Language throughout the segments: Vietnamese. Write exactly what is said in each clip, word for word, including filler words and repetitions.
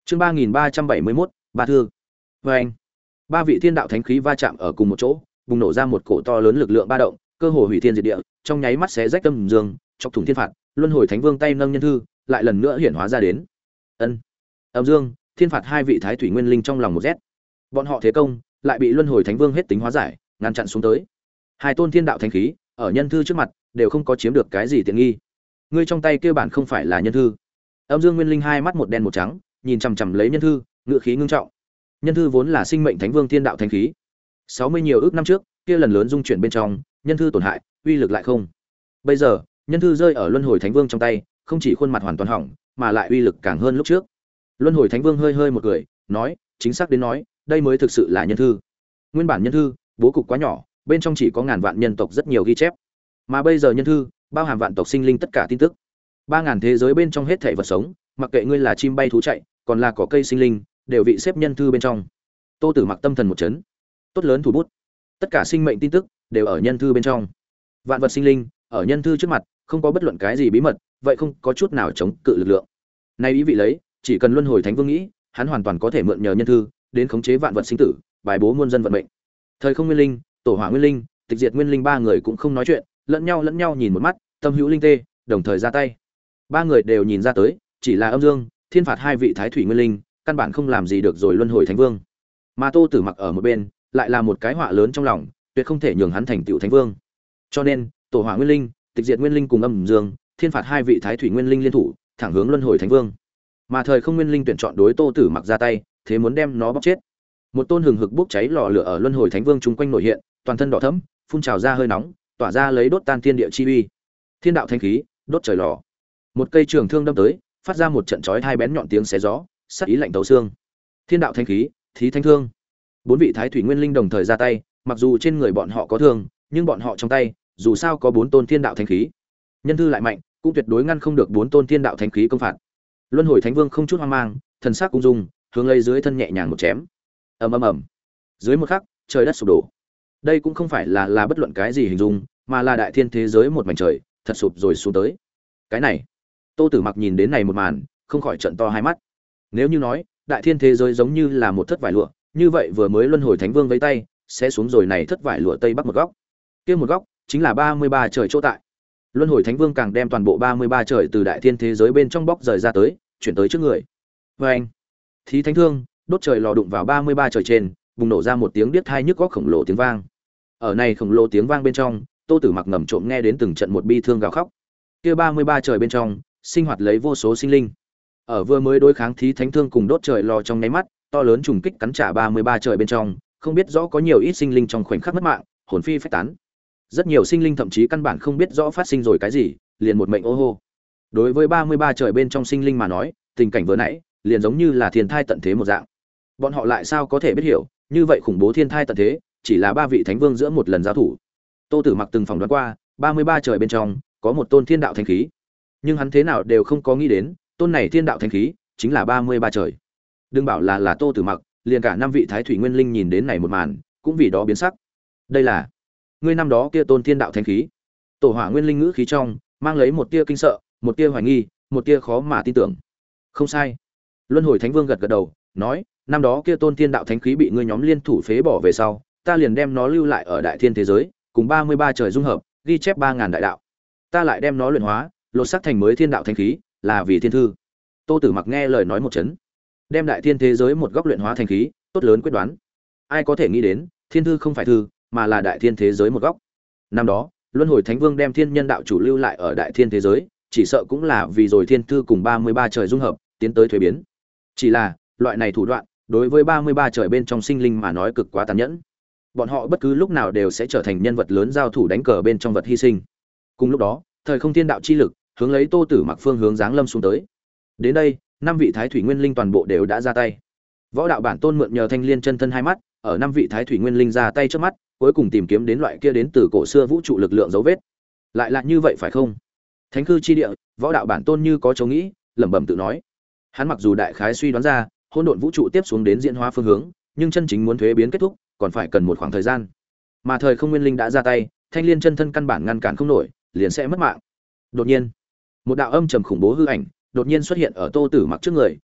Chương ba nghìn ba trăm bảy mươi mốt, ba thư. Và anh, ba vị thiên đạo thánh khí va chạm ở cùng một chỗ, bùng nổ ra một cổ to lớn lực lượng ba động, cơ hồ hủy thiên diệt địa, trong nháy mắt xé rách âm dương, chọc thủng thiên phạt, luân hồi thánh vương tay nâng nhân thư, lại lần nữa hiển hóa ra đến. Ân, âm dương, thiên phạt hai vị thái thủy nguyên linh trong lòng một rét. Bọn họ thế công, lại bị luân hồi thánh vương hết tính hóa giải, ngăn chặn xuống tới. Hai tôn thiên đạo thánh khí, ở nhân thư trước mặt, đều không có chiếm được cái gì tiện nghi. Ngươi trong tay kia bản không phải là nhân thư. Âm dương nguyên linh hai mắt một đen một trắng, nhìn chằm chằm lấy nhân thư, ngựa khí ngưng trọng. Nhân thư vốn là sinh mệnh thánh vương thiên đạo thánh khí. sáu mươi nhiều ước năm trước, kia lần lớn dung chuyển bên trong, nhân thư tổn hại, uy lực lại không. Bây giờ, nhân thư rơi ở luân hồi thánh vương trong tay, không chỉ khuôn mặt hoàn toàn hỏng, mà lại uy lực càng hơn lúc trước. Luân hồi thánh vương hơi hơi một cười, nói, chính xác đến nói, đây mới thực sự là nhân thư. Nguyên bản nhân thư, bố cục quá nhỏ, bên trong chỉ có ngàn vạn nhân tộc rất nhiều ghi chép. Mà bây giờ nhân thư, bao hàm vạn tộc sinh linh tất cả tin tức. Ba ngàn thế giới bên trong hết thảy vật sống, mặc kệ ngươi là chim bay thú chạy, còn là cỏ cây sinh linh, đều bị xếp nhân thư bên trong. Tô Tử Mặc tâm thần một chấn, tốt lớn thủ bút, tất cả sinh mệnh tin tức đều ở nhân thư bên trong. Vạn vật sinh linh ở nhân thư trước mặt, không có bất luận cái gì bí mật, vậy không có chút nào chống cự lực lượng. Nay ý vị lấy, chỉ cần luân hồi thánh vương nghĩ, hắn hoàn toàn có thể mượn nhờ nhân thư đến khống chế vạn vật sinh tử, bài bố muôn dân vận mệnh. Thời không nguyên linh, tổ hỏa nguyên linh, tịch diệt nguyên linh ba người cũng không nói chuyện, lẫn nhau lẫn nhau nhìn một mắt, tâm hữu linh tê, đồng thời ra tay. Ba người đều nhìn ra tới, chỉ là âm dương, thiên phạt hai vị thái thủy nguyên linh, căn bản không làm gì được rồi luân hồi thánh vương. Mà Tô Tử Mặc ở một bên, lại là một cái họa lớn trong lòng, tuyệt không thể nhường hắn thành tựu thánh vương. Cho nên, tổ hỏa nguyên linh, tịch diệt nguyên linh cùng âm dương, thiên phạt hai vị thái thủy nguyên linh liên thủ, thẳng hướng luân hồi thánh vương. Mà thời không nguyên linh tuyển chọn đối Tô Tử Mặc ra tay, thế muốn đem nó bóc chết. Một tôn hừng hực bốc cháy lò lửa ở luân hồi thánh vương chung quanh nổi hiện, toàn thân đỏ thẫm, phun trào ra hơi nóng, tỏa ra lấy đốt tan thiên địa chi uy. Thiên đạo thánh khí, đốt trời lò. Một cây trường thương đâm tới, phát ra một trận chói hai bén nhọn tiếng xé gió, sắc ý lạnh tấu xương. Thiên đạo thánh khí, thí thánh thương. Bốn vị thái thủy nguyên linh đồng thời ra tay, mặc dù trên người bọn họ có thương, nhưng bọn họ trong tay, dù sao có bốn tôn thiên đạo thánh khí. Nhân thư lại mạnh, cũng tuyệt đối ngăn không được bốn tôn thiên đạo thánh khí công phạt. Luân hồi thánh vương không chút hoang mang, thần sắc cung dung, hướng lấy dưới thân nhẹ nhàng một chém. Ầm ầm ầm. Dưới một khắc, trời đất sụp đổ. Đây cũng không phải là là bất luận cái gì hình dung, mà là đại thiên thế giới một mảnh trời, thật sụp rồi xuống tới. Cái này, Tô Tử Mặc nhìn đến này một màn, không khỏi trợn to hai mắt. Nếu như nói, đại thiên thế giới giống như là một thất vải lụa, như vậy vừa mới luân hồi thánh vương vẫy tay, sẽ xuống rồi này thất vải lụa tây bắc một góc. Kia một góc chính là ba mươi ba trời chỗ tại. Luân hồi thánh vương càng đem toàn bộ ba mươi ba trời từ đại thiên thế giới bên trong bóc rời ra tới, chuyển tới trước người. Và anh, thí thánh thương, đốt trời lò đụng vào ba mươi ba trời trên, bùng nổ ra một tiếng điếc tai nhức óc khổng lồ tiếng vang. Ở này khổng lồ tiếng vang bên trong, Tô Tử Mặc ngầm trộm nghe đến từng trận một bi thương gào khóc. Kia ba mươi ba trời bên trong, sinh hoạt lấy vô số sinh linh. Ở vừa mới đối kháng thí thánh thương cùng đốt trời lò trong nháy mắt, to lớn trùng kích cắn trả ba mươi ba trời bên trong, không biết rõ có nhiều ít sinh linh trong khoảnh khắc mất mạng, hồn phi phách tán. Rất nhiều sinh linh thậm chí căn bản không biết rõ phát sinh rồi cái gì, liền một mệnh ô hô. Đối với ba mươi ba trời bên trong sinh linh mà nói, tình cảnh vừa nãy, liền giống như là thiên thai tận thế một dạng. Bọn họ lại sao có thể biết hiểu, như vậy khủng bố thiên thai tận thế, chỉ là ba vị thánh vương giữa một lần giao thủ. Tô Tử Mặc từng phỏng đoán qua, ba mươi ba trời bên trong có một tôn thiên đạo thánh khí, nhưng hắn thế nào đều không có nghĩ đến, tôn này thiên đạo thánh khí chính là ba mươi ba trời. Đừng bảo là là Tô Tử Mặc, liền cả năm vị thái thủy nguyên linh nhìn đến này một màn, cũng vì đó biến sắc. Đây là ngươi năm đó kia tôn thiên đạo thánh khí. Tổ hỏa nguyên linh ngữ khí trong mang lấy một tia kinh sợ, một tia hoài nghi, một tia khó mà tin tưởng. Không sai. Luân hồi thánh vương gật gật đầu, nói, năm đó kia tôn thiên đạo thánh khí bị ngươi nhóm liên thủ phế bỏ về sau, ta liền đem nó lưu lại ở đại thiên thế giới, cùng ba mươi ba trời dung hợp, ghi chép ba ngàn đại đạo. Ta lại đem nó luyện hóa, lột xác thành mới thiên đạo thánh khí, là vì thiên thư. Tô Tử Mặc nghe lời nói một chấn, đem đại thiên thế giới một góc luyện hóa thành khí, tốt lớn quyết đoán. Ai có thể nghĩ đến, thiên thư không phải thư, mà là đại thiên thế giới một góc. Năm đó, Luân hồi thánh vương đem thiên nhân đạo chủ lưu lại ở đại thiên thế giới, chỉ sợ cũng là vì rồi thiên thư cùng ba mươi ba trời dung hợp, tiến tới thuế biến. Chỉ là, loại này thủ đoạn, đối với ba mươi ba trời bên trong sinh linh mà nói cực quá tàn nhẫn. Bọn họ bất cứ lúc nào đều sẽ trở thành nhân vật lớn giao thủ đánh cờ bên trong vật hy sinh. Cùng lúc đó, thời không thiên đạo chi lực, hướng lấy Tô Tử Mặc phương hướng giáng lâm xuống tới. Đến đây, năm vị thái thủy nguyên linh toàn bộ đều đã ra tay. Võ đạo bản tôn mượn nhờ thanh liên chân thân hai mắt, ở năm vị thái thủy nguyên linh ra tay trước mắt, cuối cùng tìm kiếm đến loại kia đến từ cổ xưa vũ trụ lực lượng dấu vết. Lại là như vậy phải không? Thánh cư chi địa, võ đạo bản tôn như có chỗ nghĩ, lẩm bẩm tự nói. Hắn mặc dù đại khái suy đoán ra, hỗn độn vũ trụ tiếp xuống đến diễn hóa phương hướng, nhưng chân chính muốn thuế biến kết thúc, còn phải cần một khoảng thời gian. Mà thời không nguyên linh đã ra tay, thanh liên chân thân căn bản ngăn cản không nổi, liền sẽ mất mạng. Đột nhiên, một đạo âm trầm khủng bố hư ảnh đột nhiên xuất hiện ở Tô Tử Mặc trước người,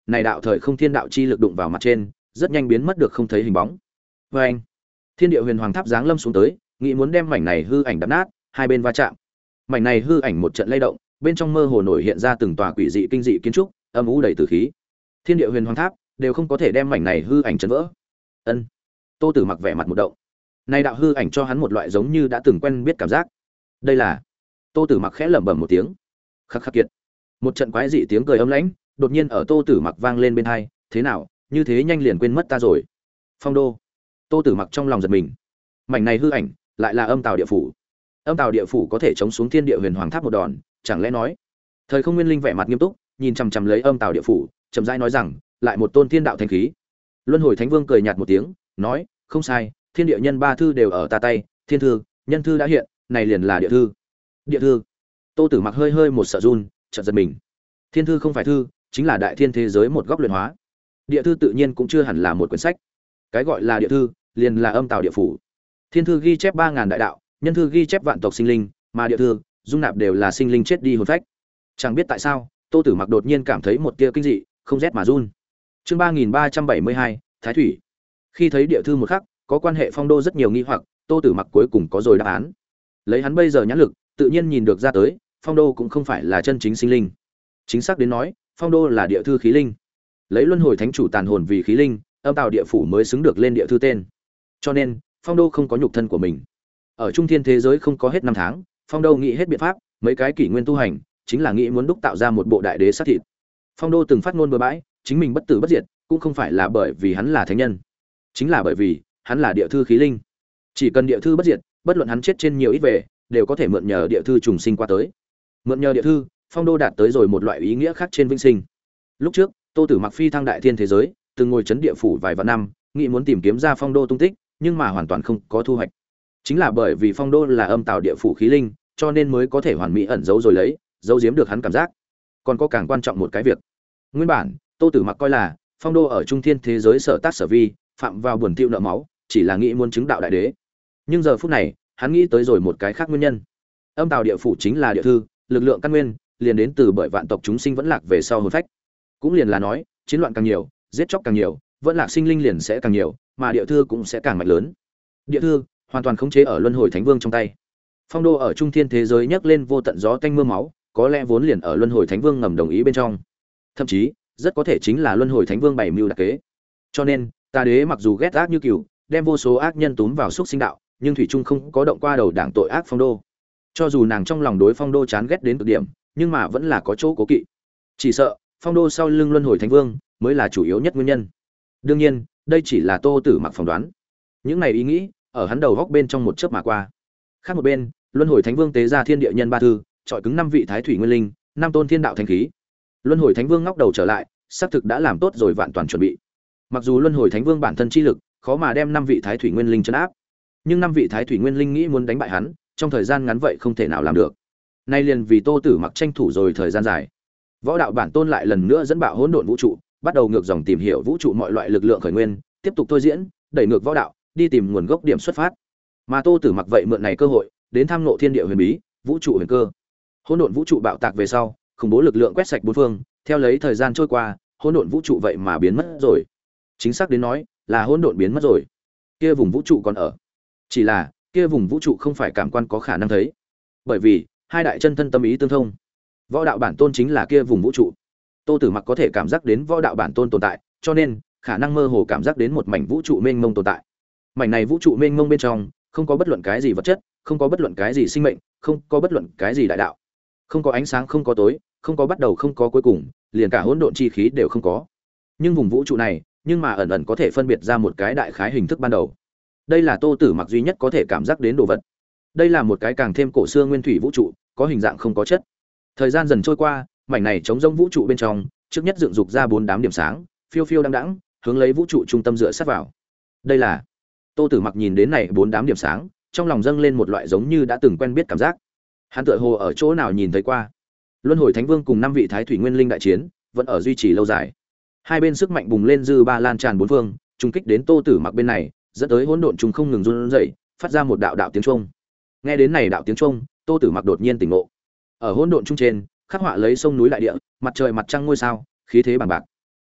này đạo thời không thiên đạo chi lực đụng vào mặt trên, rất nhanh biến mất được không thấy hình bóng. Và anh, thiên địa huyền hoàng tháp giáng lâm xuống tới, nghĩ muốn đem mảnh này hư ảnh đập nát, hai bên va chạm. Mảnh này hư ảnh một trận lay động, bên trong mơ hồ nổi hiện ra từng tòa quỷ dị kinh dị kiến trúc, âm u đầy tử khí. Thiên địa huyền hoàng tháp đều không có thể đem mảnh này hư ảnh chấn vỡ. Ân. Tô Tử Mặc vẻ mặt một động. Này đạo hư ảnh cho hắn một loại giống như đã từng quen biết cảm giác. Đây là Tô Tử Mặc khẽ lẩm bẩm một tiếng. Khắc khắc kiệt. Một trận quái dị tiếng cười ấm lãnh, đột nhiên ở Tô Tử Mặc vang lên bên tai, thế nào, như thế nhanh liền quên mất ta rồi. Phong đô. Tô Tử Mặc trong lòng giật mình. Mảnh này hư ảnh, lại là Âm Tào địa phủ. Âm Tào địa phủ có thể chống xuống Thiên địa huyền hoàng tháp một đòn, chẳng lẽ nói? Thời Không Nguyên Linh vẻ mặt nghiêm túc, nhìn chằm chằm lấy Âm Tào địa phủ, chậm rãi nói rằng, lại một tôn thiên đạo thánh khí. Luân Hồi Thánh Vương cười nhạt một tiếng, nói, không sai, thiên địa nhân ba thư đều ở ta tay, thiên thư, nhân thư đã hiện, này liền là địa thư. Địa thư. Tô Tử Mặc hơi hơi một sợ run, chợt giật mình. Thiên thư không phải thư, chính là đại thiên thế giới một góc luyện hóa. Địa thư tự nhiên cũng chưa hẳn là một quyển sách. Cái gọi là địa thư, liền là Âm Tào địa phủ. Thiên thư ghi chép ba ngàn đại đạo, nhân thư ghi chép vạn tộc sinh linh, mà địa thư dung nạp đều là sinh linh chết đi hồn phách. Chẳng biết tại sao, Tô Tử Mặc đột nhiên cảm thấy một tia kinh dị, không rét mà run. Chương ba nghìn ba trăm bảy mươi hai, Thái thủy. Khi thấy địa thư một khắc, có quan hệ Phong đô rất nhiều nghi hoặc, Tô Tử Mặc cuối cùng có rồi đáp án. Lấy hắn bây giờ nhãn lực, tự nhiên nhìn được ra tới, Phong đô cũng không phải là chân chính sinh linh. Chính xác đến nói, Phong đô là địa thư khí linh. Lấy Luân Hồi Thánh chủ tàn hồn vì khí linh, Âm Tào địa phủ mới xứng được lên địa thư tên. Cho nên, Phong đô không có nhục thân của mình. Ở trung thiên thế giới không có hết năm tháng, Phong đô nghĩ hết biện pháp, mấy cái kỷ nguyên tu hành, chính là nghĩ muốn đúc tạo ra một bộ đại đế sát thịt. Phong đô từng phát ngôn bừa bãi, chính mình bất tử bất diệt, cũng không phải là bởi vì hắn là thánh nhân, chính là bởi vì hắn là địa thư khí linh. Chỉ cần địa thư bất diệt, bất luận hắn chết trên nhiều ít về, đều có thể mượn nhờ địa thư trùng sinh qua tới. Mượn nhờ địa thư, Phong đô đạt tới rồi một loại ý nghĩa khác trên vĩnh sinh. Lúc trước, Tô Tử Mặc phi thăng đại thiên thế giới, từng ngồi chấn địa phủ vài vạn năm, nghĩ muốn tìm kiếm ra Phong đô tung tích, nhưng mà hoàn toàn không có thu hoạch. Chính là bởi vì Phong đô là Âm Tào địa phủ khí linh, cho nên mới có thể hoàn mỹ ẩn giấu rồi lấy, giấu giếm được hắn cảm giác. Còn có càng quan trọng một cái việc. Nguyên bản, Tô Tử Mặc coi là Phong đô ở trung thiên thế giới sở tác sở vi, phạm vào buồn tiêu nợ máu, chỉ là nghĩ muốn chứng đạo đại đế. Nhưng giờ phút này, hắn nghĩ tới rồi một cái khác nguyên nhân. Âm Tào địa phủ chính là địa thư, lực lượng căn nguyên liền đến từ bởi vạn tộc chúng sinh vẫn lạc về sau hồn phách. Cũng liền là nói, chiến loạn càng nhiều, giết chóc càng nhiều, vẫn lạc sinh linh liền sẽ càng nhiều, mà địa thư cũng sẽ càng mạnh lớn. Địa thư hoàn toàn khống chế ở Luân Hồi Thánh Vương trong tay. Phong đô ở trung thiên thế giới nhấc lên vô tận gió tanh mưa máu, có lẽ vốn liền ở Luân Hồi Thánh Vương ngầm đồng ý bên trong. Thậm chí, rất có thể chính là Luân Hồi Thánh Vương bày mưu đặc kế. Cho nên, Tà Đế mặc dù ghét ác như cừu, đem vô số ác nhân túm vào xúc sinh đạo, nhưng thủy trung không có động qua đầu đảng tội ác Phong đô. Cho dù nàng trong lòng đối Phong đô chán ghét đến cực điểm, nhưng mà vẫn là có chỗ cố kỵ. Chỉ sợ, Phong đô sau lưng Luân Hồi Thánh Vương mới là chủ yếu nhất nguyên nhân. Đương nhiên, đây chỉ là Tô Tử Mặc phỏng đoán. Những này ý nghĩ, ở hắn đầu góc bên trong một chớp mà qua. Khác một bên, Luân Hồi Thánh Vương tế ra Thiên Địa Nhân ba thư, chọi cứng năm vị Thái thủy nguyên linh, năm tôn thiên đạo thánh khí. Luân Hồi Thánh Vương ngóc đầu trở lại, xác thực đã làm tốt rồi vạn toàn chuẩn bị. Mặc dù Luân Hồi Thánh Vương bản thân chi lực khó mà đem năm vị Thái thủy nguyên linh trấn áp, nhưng năm vị Thái thủy nguyên linh nghĩ muốn đánh bại hắn, trong thời gian ngắn vậy không thể nào làm được. Nay liền vì Tô Tử Mặc tranh thủ rồi thời gian dài. Võ đạo bản tôn lại lần nữa dẫn bạo hỗn độn vũ trụ, bắt đầu ngược dòng tìm hiểu vũ trụ mọi loại lực lượng khởi nguyên, tiếp tục thôi diễn, đẩy ngược võ đạo, đi tìm nguồn gốc điểm xuất phát. Mà Tô Tử Mặc vậy mượn này cơ hội, đến tham ngộ thiên địa huyền bí, vũ trụ huyền cơ. Hỗn độn vũ trụ bạo tạc về sau, khủng bố lực lượng quét sạch bốn phương, theo lấy thời gian trôi qua, hỗn độn vũ trụ vậy mà biến mất rồi. Chính xác đến nói, là hỗn độn biến mất rồi. Kia vùng vũ trụ còn ở. Chỉ là, kia vùng vũ trụ không phải cảm quan có khả năng thấy. Bởi vì, hai đại chân thân tâm ý tương thông. Võ đạo bản tôn chính là kia vùng vũ trụ. Tô Tử Mặc có thể cảm giác đến võ đạo bản tôn tồn tại, cho nên khả năng mơ hồ cảm giác đến một mảnh vũ trụ mênh mông tồn tại. Mảnh này vũ trụ mênh mông bên trong, không có bất luận cái gì vật chất, không có bất luận cái gì sinh mệnh, không có bất luận cái gì đại đạo. Không có ánh sáng, không có tối, không có bắt đầu, không có cuối cùng, liền cả hỗn độn chi khí đều không có. Nhưng vùng vũ trụ này, nhưng mà ẩn ẩn có thể phân biệt ra một cái đại khái hình thức ban đầu. Đây là Tô Tử Mặc duy nhất có thể cảm giác đến đồ vật. Đây là một cái càng thêm cổ xưa nguyên thủy vũ trụ, có hình dạng không có chất. Thời gian dần trôi qua, mảnh này trống rỗng vũ trụ bên trong, trước nhất dựng dục ra bốn đám điểm sáng, phiêu phiêu đãng đãng, hướng lấy vũ trụ trung tâm dựa sát vào. Đây là Tô Tử Mặc nhìn đến này bốn đám điểm sáng, trong lòng dâng lên một loại giống như đã từng quen biết cảm giác. Hắn tựa hồ ở chỗ nào nhìn thấy qua. Luân Hồi Thánh Vương cùng năm vị Thái thủy nguyên linh đại chiến, vẫn ở duy trì lâu dài. Hai bên sức mạnh bùng lên dư ba lan tràn bốn phương, trùng kích đến Tô Tử Mặc bên này, dẫn tới hỗn độn trùng không ngừng run rẩy, phát ra một đạo đạo tiếng chuông. Nghe đến này đạo tiếng chuông, Tô Tử Mặc đột nhiên tỉnh ngộ. Ở hỗn độn trung trên, khắc họa lấy sông núi đại địa, mặt trời mặt trăng ngôi sao, khí thế bằng bạc.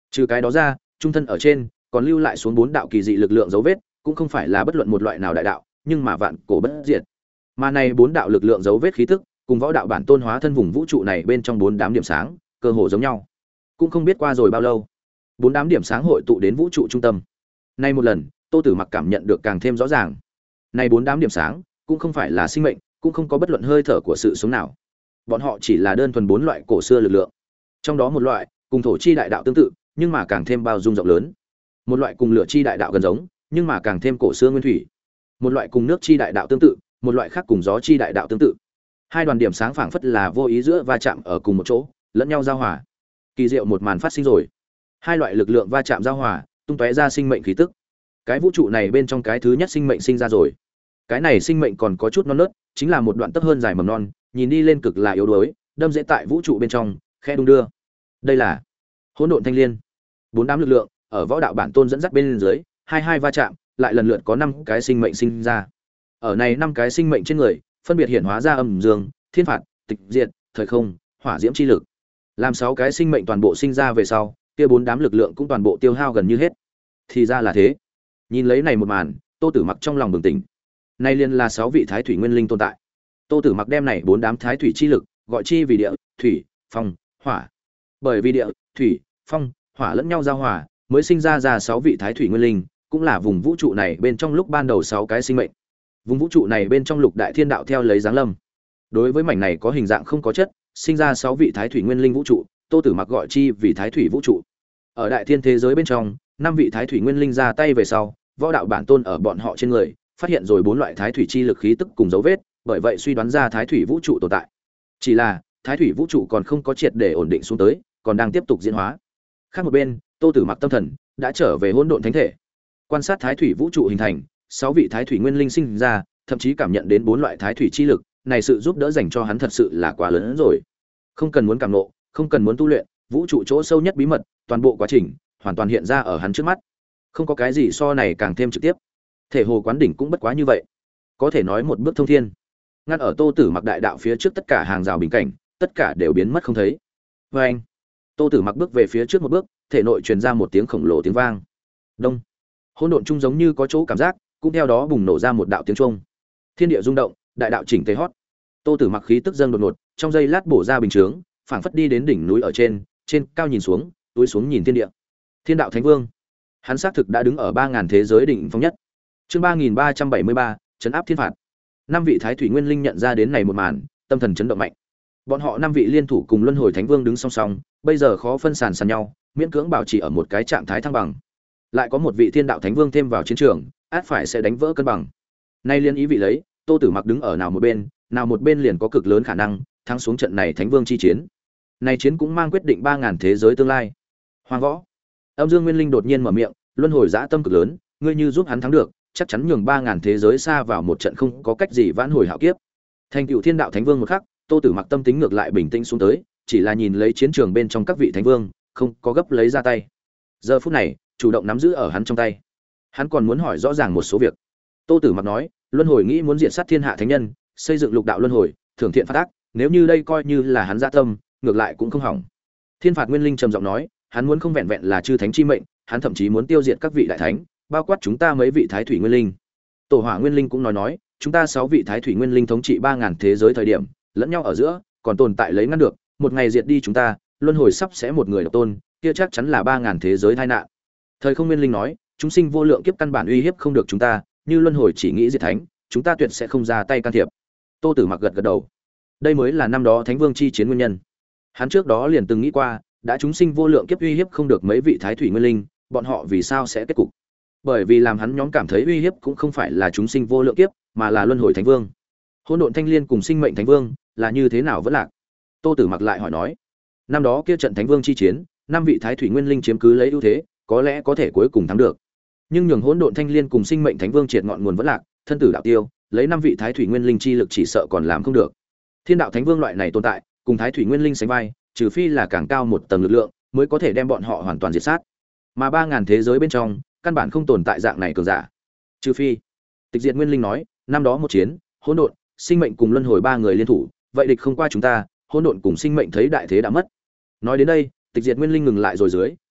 Trừ cái đó ra, trung thân ở trên còn lưu lại xuống bốn đạo kỳ dị lực lượng dấu vết, cũng không phải là bất luận một loại nào đại đạo, nhưng mà vạn cổ bất diệt. Mà này bốn đạo lực lượng dấu vết khí tức, cùng võ đạo bản tôn hóa thân vùng vũ trụ này bên trong bốn đám điểm sáng, cơ hồ giống nhau. Cũng không biết qua rồi bao lâu, bốn đám điểm sáng hội tụ đến vũ trụ trung tâm. Nay một lần, Tô Tử Mặc cảm nhận được càng thêm rõ ràng. Này bốn đám điểm sáng, cũng không phải là sinh mệnh, cũng không có bất luận hơi thở của sự sống nào. Bọn họ chỉ là đơn thuần bốn loại cổ xưa lực lượng. Trong đó một loại, cùng thổ chi đại đạo tương tự, nhưng mà càng thêm bao dung rộng lớn. Một loại cùng lửa chi đại đạo gần giống, nhưng mà càng thêm cổ xưa nguyên thủy. Một loại cùng nước chi đại đạo tương tự, một loại khác cùng gió chi đại đạo tương tự. Hai đoàn điểm sáng phảng phất là vô ý giữa va chạm ở cùng một chỗ, lẫn nhau giao hòa. Kỳ diệu một màn phát sinh rồi. Hai loại lực lượng va chạm giao hòa, tung tóe ra sinh mệnh khí tức. Cái vũ trụ này bên trong cái thứ nhất sinh mệnh sinh ra rồi. Cái này sinh mệnh còn có chút non nớt, chính là một đoạn tấc hơn dài mầm non, nhìn đi lên cực là yếu đuối, đâm rễ tại vũ trụ bên trong, khe đung đưa. Đây là Hỗn Độn Thanh Liên. Bốn đám lực lượng ở võ đạo bản tôn dẫn dắt bên dưới, hai hai va chạm, lại lần lượt có năm cái sinh mệnh sinh ra. Ở này năm cái sinh mệnh trên người, phân biệt hiện hóa ra âm dương, thiên phạt, tịch diệt, thời không, hỏa diễm chi lực. Làm sáu cái sinh mệnh toàn bộ sinh ra về sau, kia bốn đám lực lượng cũng toàn bộ tiêu hao gần như hết. Thì ra là thế. Nhìn lấy này một màn, Tô Tử Mặc trong lòng bừng tỉnh. Nay liền là sáu vị thái thủy nguyên linh tồn tại. Tô Tử Mặc đem này bốn đám thái thủy chi lực, gọi chi vì địa, thủy, phong, hỏa. Bởi vì địa, thủy, phong, hỏa lẫn nhau giao hòa, mới sinh ra ra sáu vị thái thủy nguyên linh, cũng là vùng vũ trụ này bên trong lúc ban đầu sáu cái sinh mệnh. Vùng vũ trụ này bên trong lục đại thiên đạo theo lấy dáng lâm. Đối với mảnh này có hình dạng không có chất, sinh ra sáu vị thái thủy nguyên linh vũ trụ, Tô Tử Mặc gọi chi vì thái thủy vũ trụ. Ở đại thiên thế giới bên trong, năm vị thái thủy nguyên linh ra tay về sau, võ đạo bản tôn ở bọn họ trên người, phát hiện rồi bốn loại thái thủy chi lực khí tức cùng dấu vết, bởi vậy suy đoán ra thái thủy vũ trụ tồn tại. Chỉ là, thái thủy vũ trụ còn không có triệt để ổn định xuống tới, còn đang tiếp tục diễn hóa. Khác một bên, Tô Tử Mặc tâm thần đã trở về hỗn độn thánh thể. Quan sát thái thủy vũ trụ hình thành, sáu vị thái thủy nguyên linh sinh ra, thậm chí cảm nhận đến bốn loại thái thủy chi lực, này sự giúp đỡ dành cho hắn thật sự là quá lớn hơn rồi. Không cần muốn cảm ngộ, không cần muốn tu luyện, vũ trụ chỗ sâu nhất bí mật, toàn bộ quá trình hoàn toàn hiện ra ở hắn trước mắt. Không có cái gì so này càng thêm trực tiếp. Thể hồ quán đỉnh cũng bất quá như vậy, có thể nói một bước thông thiên. Ngăn ở Tô Tử Mặc đại đạo phía trước tất cả hàng rào bình cảnh, tất cả đều biến mất không thấy. Và anh, Tô Tử Mặc bước về phía trước một bước, thể nội truyền ra một tiếng khổng lồ tiếng vang. Đông. Hỗn độn chung giống như có chỗ cảm giác, cũng theo đó bùng nổ ra một đạo tiếng trung. Thiên địa rung động, đại đạo chỉnh tề hót. Tô Tử Mặc khí tức dâng đột ngột, trong giây lát bổ ra bình chướng, phảng phất đi đến đỉnh núi ở trên, trên cao nhìn xuống, túi xuống nhìn thiên địa. Thiên đạo thánh vương, hắn xác thực đã đứng ở ba ngàn thế giới đỉnh phong nhất. Chương ba nghìn ba trăm bảy mươi ba, trấn áp thiên phạt. Năm vị thái thủy nguyên linh nhận ra đến này một màn, tâm thần chấn động mạnh. Bọn họ năm vị liên thủ cùng luân hồi thánh vương đứng song song, bây giờ khó phân sàn sàn nhau, miễn cưỡng bảo trì ở một cái trạng thái thăng bằng. Lại có một vị thiên đạo thánh vương thêm vào chiến trường, át phải sẽ đánh vỡ cân bằng. Nay liên ý vị lấy, Tô Tử Mặc đứng ở nào một bên, nào một bên liền có cực lớn khả năng thắng xuống trận này thánh vương chi chiến. Này chiến cũng mang quyết định ba ngàn thế giới tương lai. Hoàng Võ, Âm Dương Nguyên Linh đột nhiên mở miệng, luân hồi dã tâm cực lớn, ngươi như giúp hắn thắng được, chắc chắn nhường ba ngàn thế giới xa vào một trận không có cách gì vãn hồi hạo kiếp. Thành cựu thiên đạo thánh vương một khắc, Tô Tử Mặc tâm tính ngược lại bình tĩnh xuống tới, chỉ là nhìn lấy chiến trường bên trong các vị thánh vương, không có gấp lấy ra tay. Giờ phút này, chủ động nắm giữ ở hắn trong tay. Hắn còn muốn hỏi rõ ràng một số việc. Tô Tử Mặc nói, luân hồi nghĩ muốn diệt sát thiên hạ thánh nhân, xây dựng lục đạo luân hồi, thưởng thiện phạt ác, nếu như đây coi như là hắn dạ tâm, ngược lại cũng không hỏng. Thiên phạt Nguyên Linh trầm giọng nói, hắn muốn không vẹn vẹn là chư thánh chi mệnh, hắn thậm chí muốn tiêu diệt các vị đại thánh, bao quát chúng ta mấy vị thái thủy nguyên linh. Tổ Hỏa Nguyên Linh cũng nói nói, chúng ta sáu vị thái thủy nguyên linh thống trị ba ngàn thế giới thời điểm, lẫn nhau ở giữa, còn tồn tại lấy ngăn được, một ngày diệt đi chúng ta, luân hồi sắp sẽ một người độc tôn, kia chắc chắn là ba ngàn thế giới tai nạn. Thời Không Nguyên Linh nói, chúng sinh vô lượng kiếp căn bản uy hiếp không được chúng ta, như luân hồi chỉ nghĩ diệt thánh, chúng ta tuyệt sẽ không ra tay can thiệp. Tô Tử Mặc gật gật đầu. Đây mới là năm đó Thánh Vương chi chiến nguyên nhân. Hắn trước đó liền từng nghĩ qua, đã chúng sinh vô lượng kiếp uy hiếp không được mấy vị thái thủy nguyên linh, bọn họ vì sao sẽ kết cục? Bởi vì làm hắn nhóm cảm thấy uy hiếp cũng không phải là chúng sinh vô lượng kiếp, mà là luân hồi thánh vương. Hỗn độn thanh liên cùng sinh mệnh thánh vương là như thế nào vẫn lạc? Tô Tử Mặc lại hỏi nói. Năm đó kia trận thánh vương chi chiến, năm vị thái thủy nguyên linh chiếm cứ lấy ưu thế, có lẽ có thể cuối cùng thắng được. Nhưng nhường hỗn độn thanh liên cùng sinh mệnh thánh vương triệt ngọn nguồn vẫn lạc, thân tử đạo tiêu, lấy năm vị thái thủy nguyên linh chi lực chỉ sợ còn làm không được. Thiên đạo thánh vương loại này tồn tại, cùng thái thủy nguyên linh sánh vai, trừ phi là càng cao một tầng lực lượng, mới có thể đem bọn họ hoàn toàn diệt sát. Mà ba ngàn thế giới bên trong, căn bản không tồn tại dạng này cường giả. Trừ phi, Tịch Diệt Nguyên Linh nói, năm đó một chiến, hỗn độn, sinh mệnh cùng luân hồi ba người liên thủ, vậy địch không qua chúng ta, hỗn độn cùng sinh mệnh thấy đại thế đã mất. Nói đến đây, Tịch Diệt Nguyên Linh ngừng lại rồi dưới,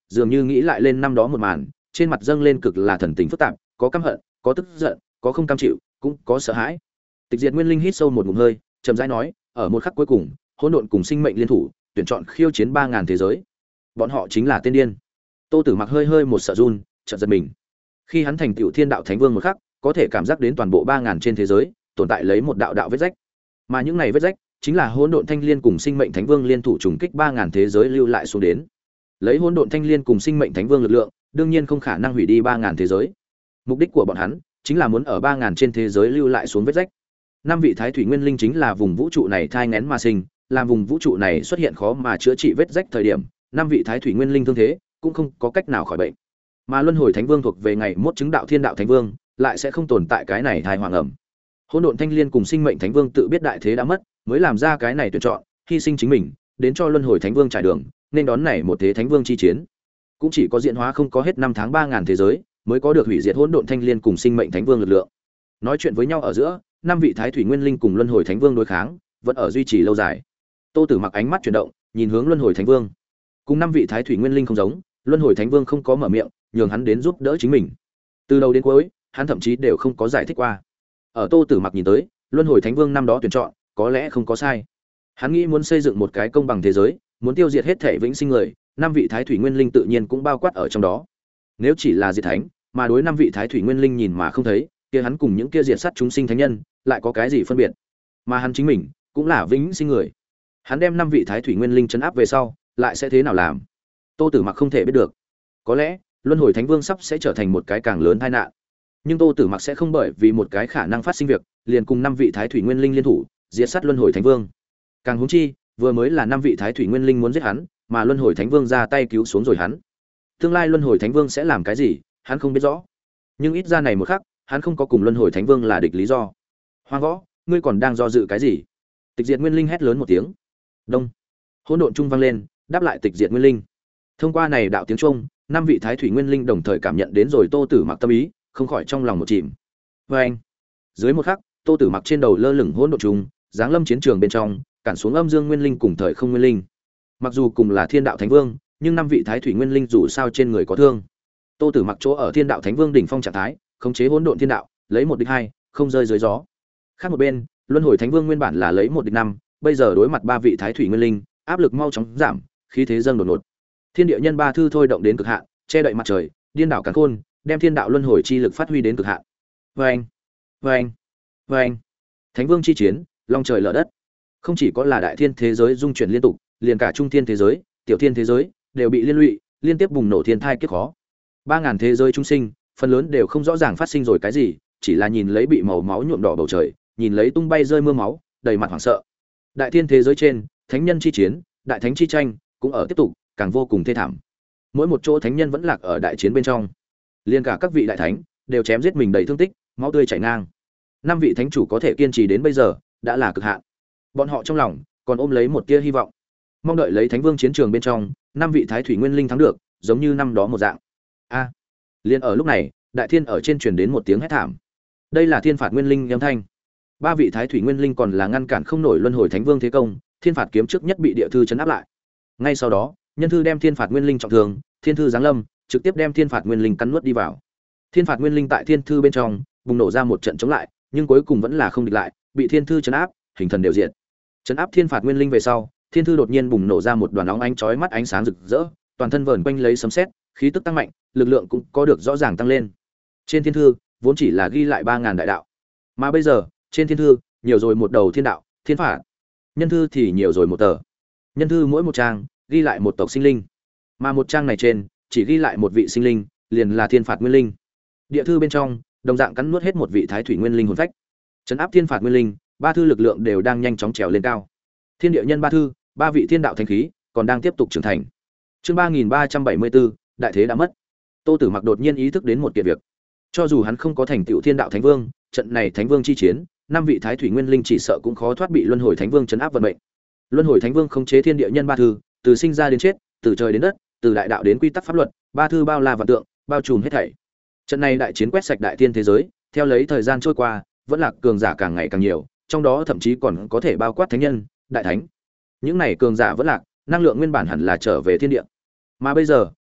dường như nghĩ lại lên năm đó một màn, trên mặt dâng lên cực là thần tình phức tạp, có căm hận, có tức giận, có không cam chịu, cũng có sợ hãi. Tịch Diệt Nguyên Linh hít sâu một ngụm hơi, chậm rãi nói, ở một khắc cuối cùng, hỗn độn cùng sinh mệnh liên thủ, tuyển chọn khiêu chiến ba ngàn thế giới. Bọn họ chính là tiên điên. Tô Tử Mặc hơi hơi một sợ run, chợt giật mình. Khi hắn thành tựu Thiên Đạo Thánh Vương một khắc, có thể cảm giác đến toàn bộ ba ngàn trên thế giới tồn tại lấy một đạo đạo vết rách. Mà những này vết rách chính là hỗn độn thanh liên cùng sinh mệnh thánh vương liên thủ trùng kích ba ngàn thế giới lưu lại xuống đến. Lấy hỗn độn thanh liên cùng sinh mệnh thánh vương lực lượng, đương nhiên không khả năng hủy đi ba ngàn thế giới. Mục đích của bọn hắn chính là muốn ở ba ngàn trên thế giới lưu lại xuống vết rách. Năm vị thái thủy nguyên linh chính là vùng vũ trụ này thai nghén mà sinh, làm vùng vũ trụ này xuất hiện khó mà chữa trị vết rách thời điểm, năm vị thái thủy nguyên linh thương thế cũng không có cách nào khỏi bệnh. Mà luân hồi thánh vương thuộc về ngày mốt chứng đạo thiên đạo thánh vương, lại sẽ không tồn tại cái này thai hoàng ẩm. Hỗn độn thanh liên cùng sinh mệnh thánh vương tự biết đại thế đã mất, mới làm ra cái này tuyển chọn, hy sinh chính mình, đến cho luân hồi thánh vương trải đường, nên đón này một thế thánh vương chi chiến. Cũng chỉ có diễn hóa không có hết năm tháng ba ngàn thế giới, mới có được hủy diệt hỗn độn thanh liên cùng sinh mệnh thánh vương lực lượng. Nói chuyện với nhau ở giữa, năm vị thái thủy nguyên linh cùng luân hồi thánh vương đối kháng, vẫn ở duy trì lâu dài. Tô Tử Mặc ánh mắt chuyển động, nhìn hướng luân hồi thánh vương. Cùng năm vị thái thủy nguyên linh không giống, luân hồi thánh vương không có mở miệng, nhường hắn đến giúp đỡ chính mình. Từ đầu đến cuối, hắn thậm chí đều không có giải thích qua. Ở Tô Tử Mặc nhìn tới, luân hồi thánh vương năm đó tuyển chọn, có lẽ không có sai. Hắn nghĩ muốn xây dựng một cái công bằng thế giới, muốn tiêu diệt hết thể vĩnh sinh người, năm vị thái thủy nguyên linh tự nhiên cũng bao quát ở trong đó. Nếu chỉ là diệt thánh, mà đối năm vị thái thủy nguyên linh nhìn mà không thấy, kia hắn cùng những kia diệt sát chúng sinh thánh nhân, lại có cái gì phân biệt? Mà hắn chính mình cũng là vĩnh sinh người. Hắn đem năm vị thái thủy nguyên linh trấn áp về sau, lại sẽ thế nào làm? Tô Tử Mặc không thể biết được. Có lẽ, luân hồi thánh vương sắp sẽ trở thành một cái càng lớn tai nạn. Nhưng Tô Tử Mặc sẽ không bởi vì một cái khả năng phát sinh việc, liền cùng năm vị thái thủy nguyên linh liên thủ, diệt sát luân hồi thánh vương. Càng huống chi, vừa mới là năm vị thái thủy nguyên linh muốn giết hắn, mà luân hồi thánh vương ra tay cứu xuống rồi hắn. Tương lai luân hồi thánh vương sẽ làm cái gì, hắn không biết rõ. Nhưng ít ra này một khắc, hắn không có cùng luân hồi thánh vương là địch lý do. Hoang Võ, ngươi còn đang do dự cái gì? Tịch Diệt Nguyên Linh hét lớn một tiếng. Đông. Hỗn độn trung vang lên, đáp lại Tịch Diệt Nguyên Linh. Thông qua này đạo tiếng trung, năm vị thái thủy nguyên linh đồng thời cảm nhận đến rồi Tô Tử Mặc tâm ý, không khỏi trong lòng một chìm. Và anh, dưới một khắc, Tô Tử Mặc trên đầu lơ lửng hỗn độn trùng, giáng lâm chiến trường bên trong, cản xuống âm dương nguyên linh cùng thời không nguyên linh. Mặc dù cùng là thiên đạo thánh vương, nhưng năm vị thái thủy nguyên linh dù sao trên người có thương. Tô Tử Mặc chỗ ở thiên đạo thánh vương đỉnh phong trạng thái, khống chế hỗn độn thiên đạo, lấy một địch hai, không rơi dưới gió. Khác một bên, luân hồi thánh vương nguyên bản là lấy một địch năm, bây giờ đối mặt ba vị thái thủy nguyên linh, áp lực mau chóng giảm, khí thế dâng đột ngột. Thiên địa nhân ba thư thôi động đến cực hạn, che đậy mặt trời, điên đảo càn khôn, đem thiên đạo luân hồi chi lực phát huy đến cực hạn. Oeng, oeng, oeng. Thánh vương chi chiến, long trời lở đất. Không chỉ có là đại thiên thế giới dung chuyển liên tục, liền cả trung thiên thế giới, tiểu thiên thế giới đều bị liên lụy, liên tiếp bùng nổ thiên thai kiếp khó. Ba ngàn thế giới chúng sinh, phần lớn đều không rõ ràng phát sinh rồi cái gì, chỉ là nhìn lấy bị màu máu nhuộm đỏ bầu trời, nhìn lấy tung bay rơi mưa máu, đầy mặt hoảng sợ. Đại thiên thế giới trên, thánh nhân chi chiến, đại thánh chi tranh cũng ở tiếp tục, càng vô cùng thê thảm. Mỗi một chỗ thánh nhân vẫn lạc ở đại chiến bên trong. Liên cả các vị đại thánh đều chém giết mình đầy thương tích, máu tươi chảy ngang. Năm vị thánh chủ có thể kiên trì đến bây giờ, đã là cực hạn. Bọn họ trong lòng còn ôm lấy một tia hy vọng, mong đợi lấy thánh vương chiến trường bên trong, năm vị thái thủy nguyên linh thắng được, giống như năm đó một dạng. A! À, liên ở lúc này, đại thiên ở trên truyền đến một tiếng hét thảm. Đây là thiên phạt nguyên linh âm thanh. Ba vị thái thủy nguyên linh còn là ngăn cản không nổi luân hồi thánh vương thế công, thiên phạt kiếm trước nhất bị địa thư chấn áp lại. Ngay sau đó, nhân thư đem thiên phạt nguyên linh trọng thương, thiên thư giáng lâm, trực tiếp đem thiên phạt nguyên linh cắn nuốt đi vào. Thiên phạt nguyên linh tại thiên thư bên trong bùng nổ ra một trận chống lại, nhưng cuối cùng vẫn là không địch lại, bị thiên thư chấn áp, hình thần đều diệt. Chấn áp thiên phạt nguyên linh về sau, thiên thư đột nhiên bùng nổ ra một đoàn óng ánh chói mắt ánh sáng rực rỡ, toàn thân vờn quanh lấy sấm sét, khí tức tăng mạnh, lực lượng cũng có được rõ ràng tăng lên. Trên thiên thư vốn chỉ là ghi lại ba ngàn đại đạo, mà bây giờ trên thiên thư nhiều rồi một đầu thiên đạo, thiên phạt. Nhân thư thì nhiều rồi một tờ. Nhân thư mỗi một trang ghi lại một tộc sinh linh, mà một trang này trên chỉ ghi lại một vị sinh linh, liền là thiên phạt nguyên linh. Địa thư bên trong đồng dạng cắn nuốt hết một vị thái thủy nguyên linh hồn phách. Trấn áp thiên phạt nguyên linh, ba thư lực lượng đều đang nhanh chóng trèo lên cao. Thiên địa nhân ba thư, ba vị thiên đạo thánh khí còn đang tiếp tục trưởng thành. Chương ba nghìn ba trăm bảy mươi bốn, đại thế đã mất. Tô Tử Mặc đột nhiên ý thức đến một kiện việc. Cho dù hắn không có thành tựu thiên đạo thánh vương, trận này thánh vương chi chiến, năm vị thái thủy nguyên linh chỉ sợ cũng khó thoát bị luân hồi thánh vương trấn áp vận mệnh. Luân hồi thánh vương khống chế thiên địa nhân ba thư, từ sinh ra đến chết, từ trời đến đất, từ đại đạo đến quy tắc pháp luật, ba thư bao la vạn tượng, bao trùm hết thảy. Trận này đại chiến quét sạch đại thiên thế giới, theo lấy thời gian trôi qua, vẫn là cường giả càng ngày càng nhiều, trong đó thậm chí còn có thể bao quát thánh nhân, đại thánh. Những này cường giả vẫn lạc, năng lượng nguyên bản hẳn là trở về thiên địa. Mà bây giờ,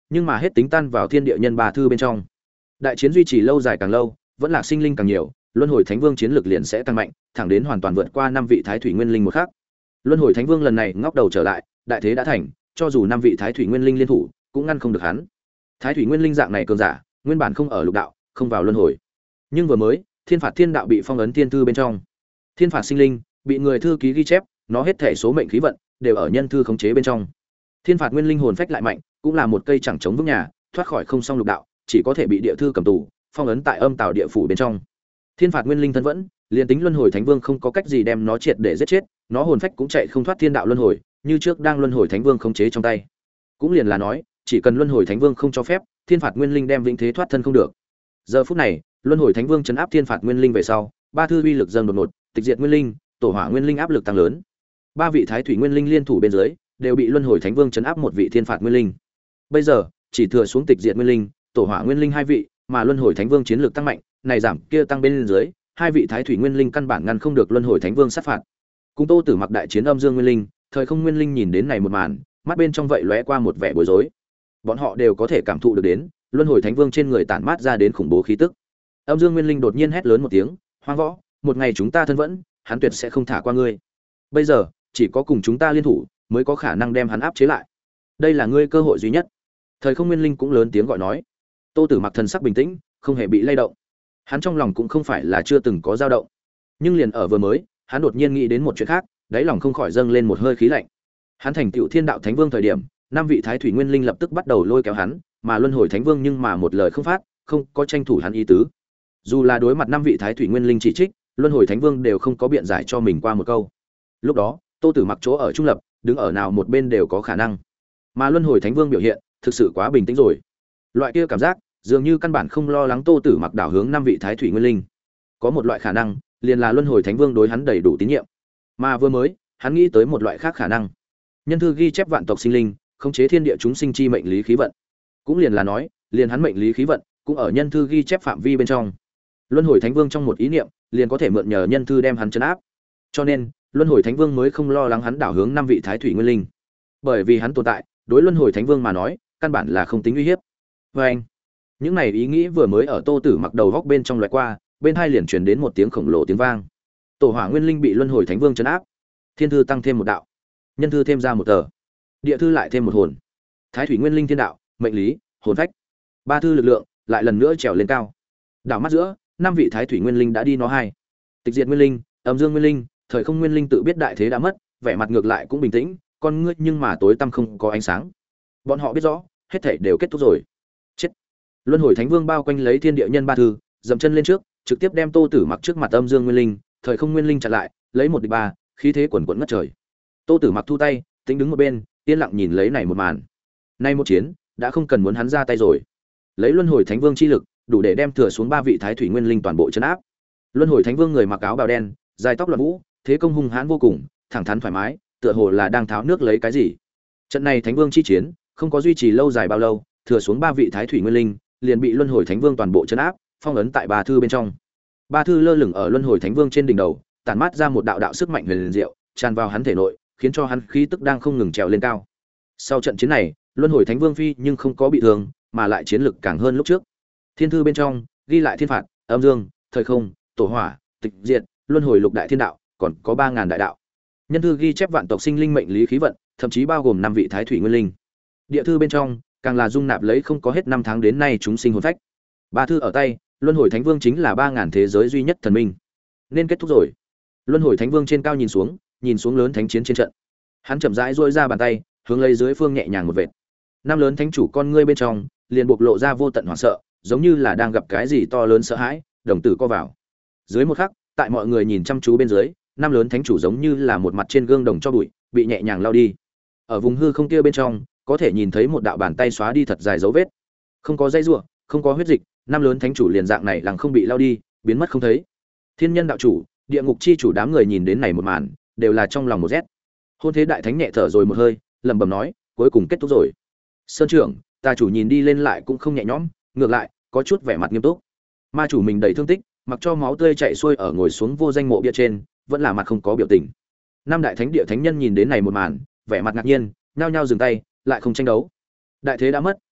nhưng mà hết tính tan vào thiên địa nhân ba thư bên trong. Đại chiến duy trì lâu dài càng lâu, vẫn lạc sinh linh càng nhiều, luân hồi thánh vương chiến lược liền sẽ tăng mạnh, thẳng đến hoàn toàn vượt qua năm vị thái thủy nguyên linh một khác. Luân hồi thánh vương lần này ngóc đầu trở lại, đại thế đã thành, cho dù năm vị thái thủy nguyên linh liên thủ, cũng ngăn không được hắn. Thái thủy nguyên linh dạng này cường giả, nguyên bản không ở lục đạo, không vào luân hồi. Nhưng vừa mới, thiên phạt thiên đạo bị phong ấn thiên thư bên trong. Thiên phạt sinh linh bị người thư ký ghi chép, nó hết thể số mệnh khí vận đều ở nhân thư khống chế bên trong. Thiên phạt nguyên linh hồn phách lại mạnh, cũng là một cây chẳng chống vững nhà, thoát khỏi không song lục đạo, chỉ có thể bị địa thư cầm tù, phong ấn tại âm tào địa phủ bên trong. Thiên phạt nguyên linh thân vẫn, liền tính luân hồi thánh vương không có cách gì đem nó triệt để giết chết, nó hồn phách cũng chạy không thoát thiên đạo luân hồi, như trước đang luân hồi thánh vương khống chế trong tay. Cũng liền là nói, chỉ cần luân hồi thánh vương không cho phép, thiên phạt nguyên linh đem vĩnh thế thoát thân không được. Giờ phút này, luân hồi thánh vương trấn áp thiên phạt nguyên linh về sau, ba thư uy lực dâng đột ngột, tịch diệt nguyên linh, tổ hỏa nguyên linh áp lực tăng lớn. Ba vị thái thủy nguyên linh liên thủ bên dưới, đều bị luân hồi thánh vương trấn áp một vị thiên phạt nguyên linh. Bây giờ, chỉ thừa xuống tịch diệt nguyên linh, tổ hỏa nguyên linh hai vị, mà luân hồi thánh vương chiến lược tăng mạnh, này giảm kia tăng bên dưới, hai vị thái thủy nguyên linh căn bản ngăn không được luân hồi thánh vương sát phạt. Cùng Tô Tử Mặc đại chiến âm dương nguyên linh, thời không nguyên linh nhìn đến này một màn, mắt bên trong vậy lóe qua một vẻ bối rối. Bọn họ đều có thể cảm thụ được đến, luân hồi thánh vương trên người tản mát ra đến khủng bố khí tức. Âm dương nguyên linh đột nhiên hét lớn một tiếng, "Hoang võ, một ngày chúng ta thân vẫn, hắn tuyệt sẽ không thả qua ngươi. Bây giờ, chỉ có cùng chúng ta liên thủ mới có khả năng đem hắn áp chế lại. Đây là ngươi cơ hội duy nhất." Thời không nguyên linh cũng lớn tiếng gọi nói. Tô Tử Mặc thần sắc bình tĩnh, không hề bị lay động. Hắn trong lòng cũng không phải là chưa từng có dao động, nhưng liền ở vừa mới, hắn đột nhiên nghĩ đến một chuyện khác, đáy lòng không khỏi dâng lên một hơi khí lạnh. Hắn thành tựu thiên đạo thánh vương thời điểm, năm vị thái thủy nguyên linh lập tức bắt đầu lôi kéo hắn, mà luân hồi thánh vương nhưng mà một lời không phát, không có tranh thủ hắn ý tứ. Dù là đối mặt năm vị thái thủy nguyên linh chỉ trích, luân hồi thánh vương đều không có biện giải cho mình qua một câu. Lúc đó, Tô Tử Mặc chỗ ở trung lập, đứng ở nào một bên đều có khả năng. Mà luân hồi thánh vương biểu hiện, thực sự quá bình tĩnh rồi. Loại kia cảm giác, dường như căn bản không lo lắng Tô Tử Mặc đảo hướng năm vị thái thủy nguyên linh. Có một loại khả năng, liền là luân hồi thánh vương đối hắn đầy đủ tín nhiệm. Mà vừa mới, hắn nghĩ tới một loại khác khả năng. Nhân thư ghi chép vạn tộc sinh linh, khống chế thiên địa chúng sinh chi mệnh lý khí vận. Cũng liền là nói, liền hắn mệnh lý khí vận cũng ở nhân thư ghi chép phạm vi bên trong. Luân hồi thánh vương trong một ý niệm, liền có thể mượn nhờ nhân thư đem hắn trấn áp. Cho nên, luân hồi thánh vương mới không lo lắng hắn đảo hướng năm vị thái thủy nguyên linh. Bởi vì hắn tồn tại, đối luân hồi thánh vương mà nói, căn bản là không tính uy hiếp. Và anh, những này ý nghĩ vừa mới ở Tô Tử Mặc đầu góc bên trong lóe qua, bên hai liền truyền đến một tiếng khổng lồ tiếng vang. Tổ hỏa nguyên linh bị luân hồi thánh vương trấn áp, thiên thư tăng thêm một đạo, nhân thư thêm ra một tờ, địa thư lại thêm một hồn, thái thủy nguyên linh thiên đạo, mệnh lý, hồn phách, ba thư lực lượng lại lần nữa trèo lên cao. Đảo mắt giữa, năm vị thái thủy nguyên linh đã đi nó hai. Tịch diệt nguyên linh, âm dương nguyên linh, thời không nguyên linh tự biết đại thế đã mất, vẻ mặt ngược lại cũng bình tĩnh, con ngươi nhưng mà tối tăm không có ánh sáng. Bọn họ biết rõ, hết thảy đều kết thúc rồi. Chết. Luân hồi thánh vương bao quanh lấy thiên địa nhân ba thư, dậm chân lên trước, trực tiếp đem Tô Tử Mặc trước mặt âm dương nguyên linh, thời không nguyên linh chặn lại, lấy một địch ba, khí thế quần quần ngất trời. Tô Tử Mặc thu tay, tính đứng một bên, yên lặng nhìn lấy này một màn. Nay một chiến, đã không cần muốn hắn ra tay rồi. Lấy luân hồi thánh vương chi lực, đủ để đem thừa xuống ba vị thái thủy nguyên linh toàn bộ trấn áp. Luân hồi thánh vương người mặc áo bào đen, dài tóc loạn vũ, thế công hung hãn vô cùng, thẳng thắn thoải mái, tựa hồ là đang tháo nước lấy cái gì. Trận này thánh vương chi chiến, không có duy trì lâu dài bao lâu, thừa xuống ba vị thái thủy nguyên linh, liền bị luân hồi thánh vương toàn bộ trấn áp, phong ấn tại ba thư bên trong. Ba thư lơ lửng ở luân hồi thánh vương trên đỉnh đầu, tản mát ra một đạo đạo sức mạnh huyền diệu, tràn vào hắn thể nội, khiến cho hắn khí tức đang không ngừng trèo lên cao. Sau trận chiến này, luân hồi thánh vương phi nhưng không có bị thương, mà lại chiến lực càng hơn lúc trước. Thiên thư bên trong ghi lại thiên phạt, âm dương, thời không, tổ hỏa, tịch diệt, luân hồi lục đại thiên đạo, còn có ba ngàn đại đạo. Nhân thư ghi chép vạn tộc sinh linh mệnh lý khí vận, thậm chí bao gồm năm vị thái thủy nguyên linh. Địa thư bên trong càng là dung nạp lấy không có hết năm tháng đến nay chúng sinh hồn phách. Ba thư ở tay, luân hồi thánh vương chính là ba ngàn thế giới duy nhất thần minh. Nên kết thúc rồi. Luân hồi thánh vương trên cao nhìn xuống, nhìn xuống lớn thánh chiến trên trận. Hắn chậm rãi duỗi ra bàn tay, hướng lấy dưới phương nhẹ nhàng một vệt. Năm lớn thánh chủ con ngươi bên trong liền bộc lộ ra vô tận hoảng sợ, giống như là đang gặp cái gì to lớn sợ hãi, đồng tử co vào. Dưới một khắc, tại mọi người nhìn chăm chú bên dưới, năm lớn thánh chủ giống như là một mặt trên gương đồng cho bụi, bị nhẹ nhàng lao đi. Ở vùng hư không kia bên trong, có thể nhìn thấy một đạo bàn tay xóa đi thật dài dấu vết. Không có dây rủa, không có huyết dịch, năm lớn thánh chủ liền dạng này lặng không bị lao đi, biến mất không thấy. Thiên nhân đạo chủ, địa ngục chi chủ đám người nhìn đến này một màn, đều là trong lòng một rét. Hôn thế đại thánh nhẹ thở rồi một hơi, lẩm bẩm nói, cuối cùng kết thúc rồi. Sơn trưởng, ta chủ nhìn đi lên lại cũng không nhẹ nhõm, ngược lại có chút vẻ mặt nghiêm túc. Ma chủ mình đầy thương tích, mặc cho máu tươi chảy xuôi ở ngồi xuống vô danh mộ bia trên, vẫn là mặt không có biểu tình. Năm đại thánh địa thánh nhân nhìn đến này một màn, vẻ mặt ngạc nhiên, nhao nhao dừng tay, lại không tranh đấu. Đại thế đã mất,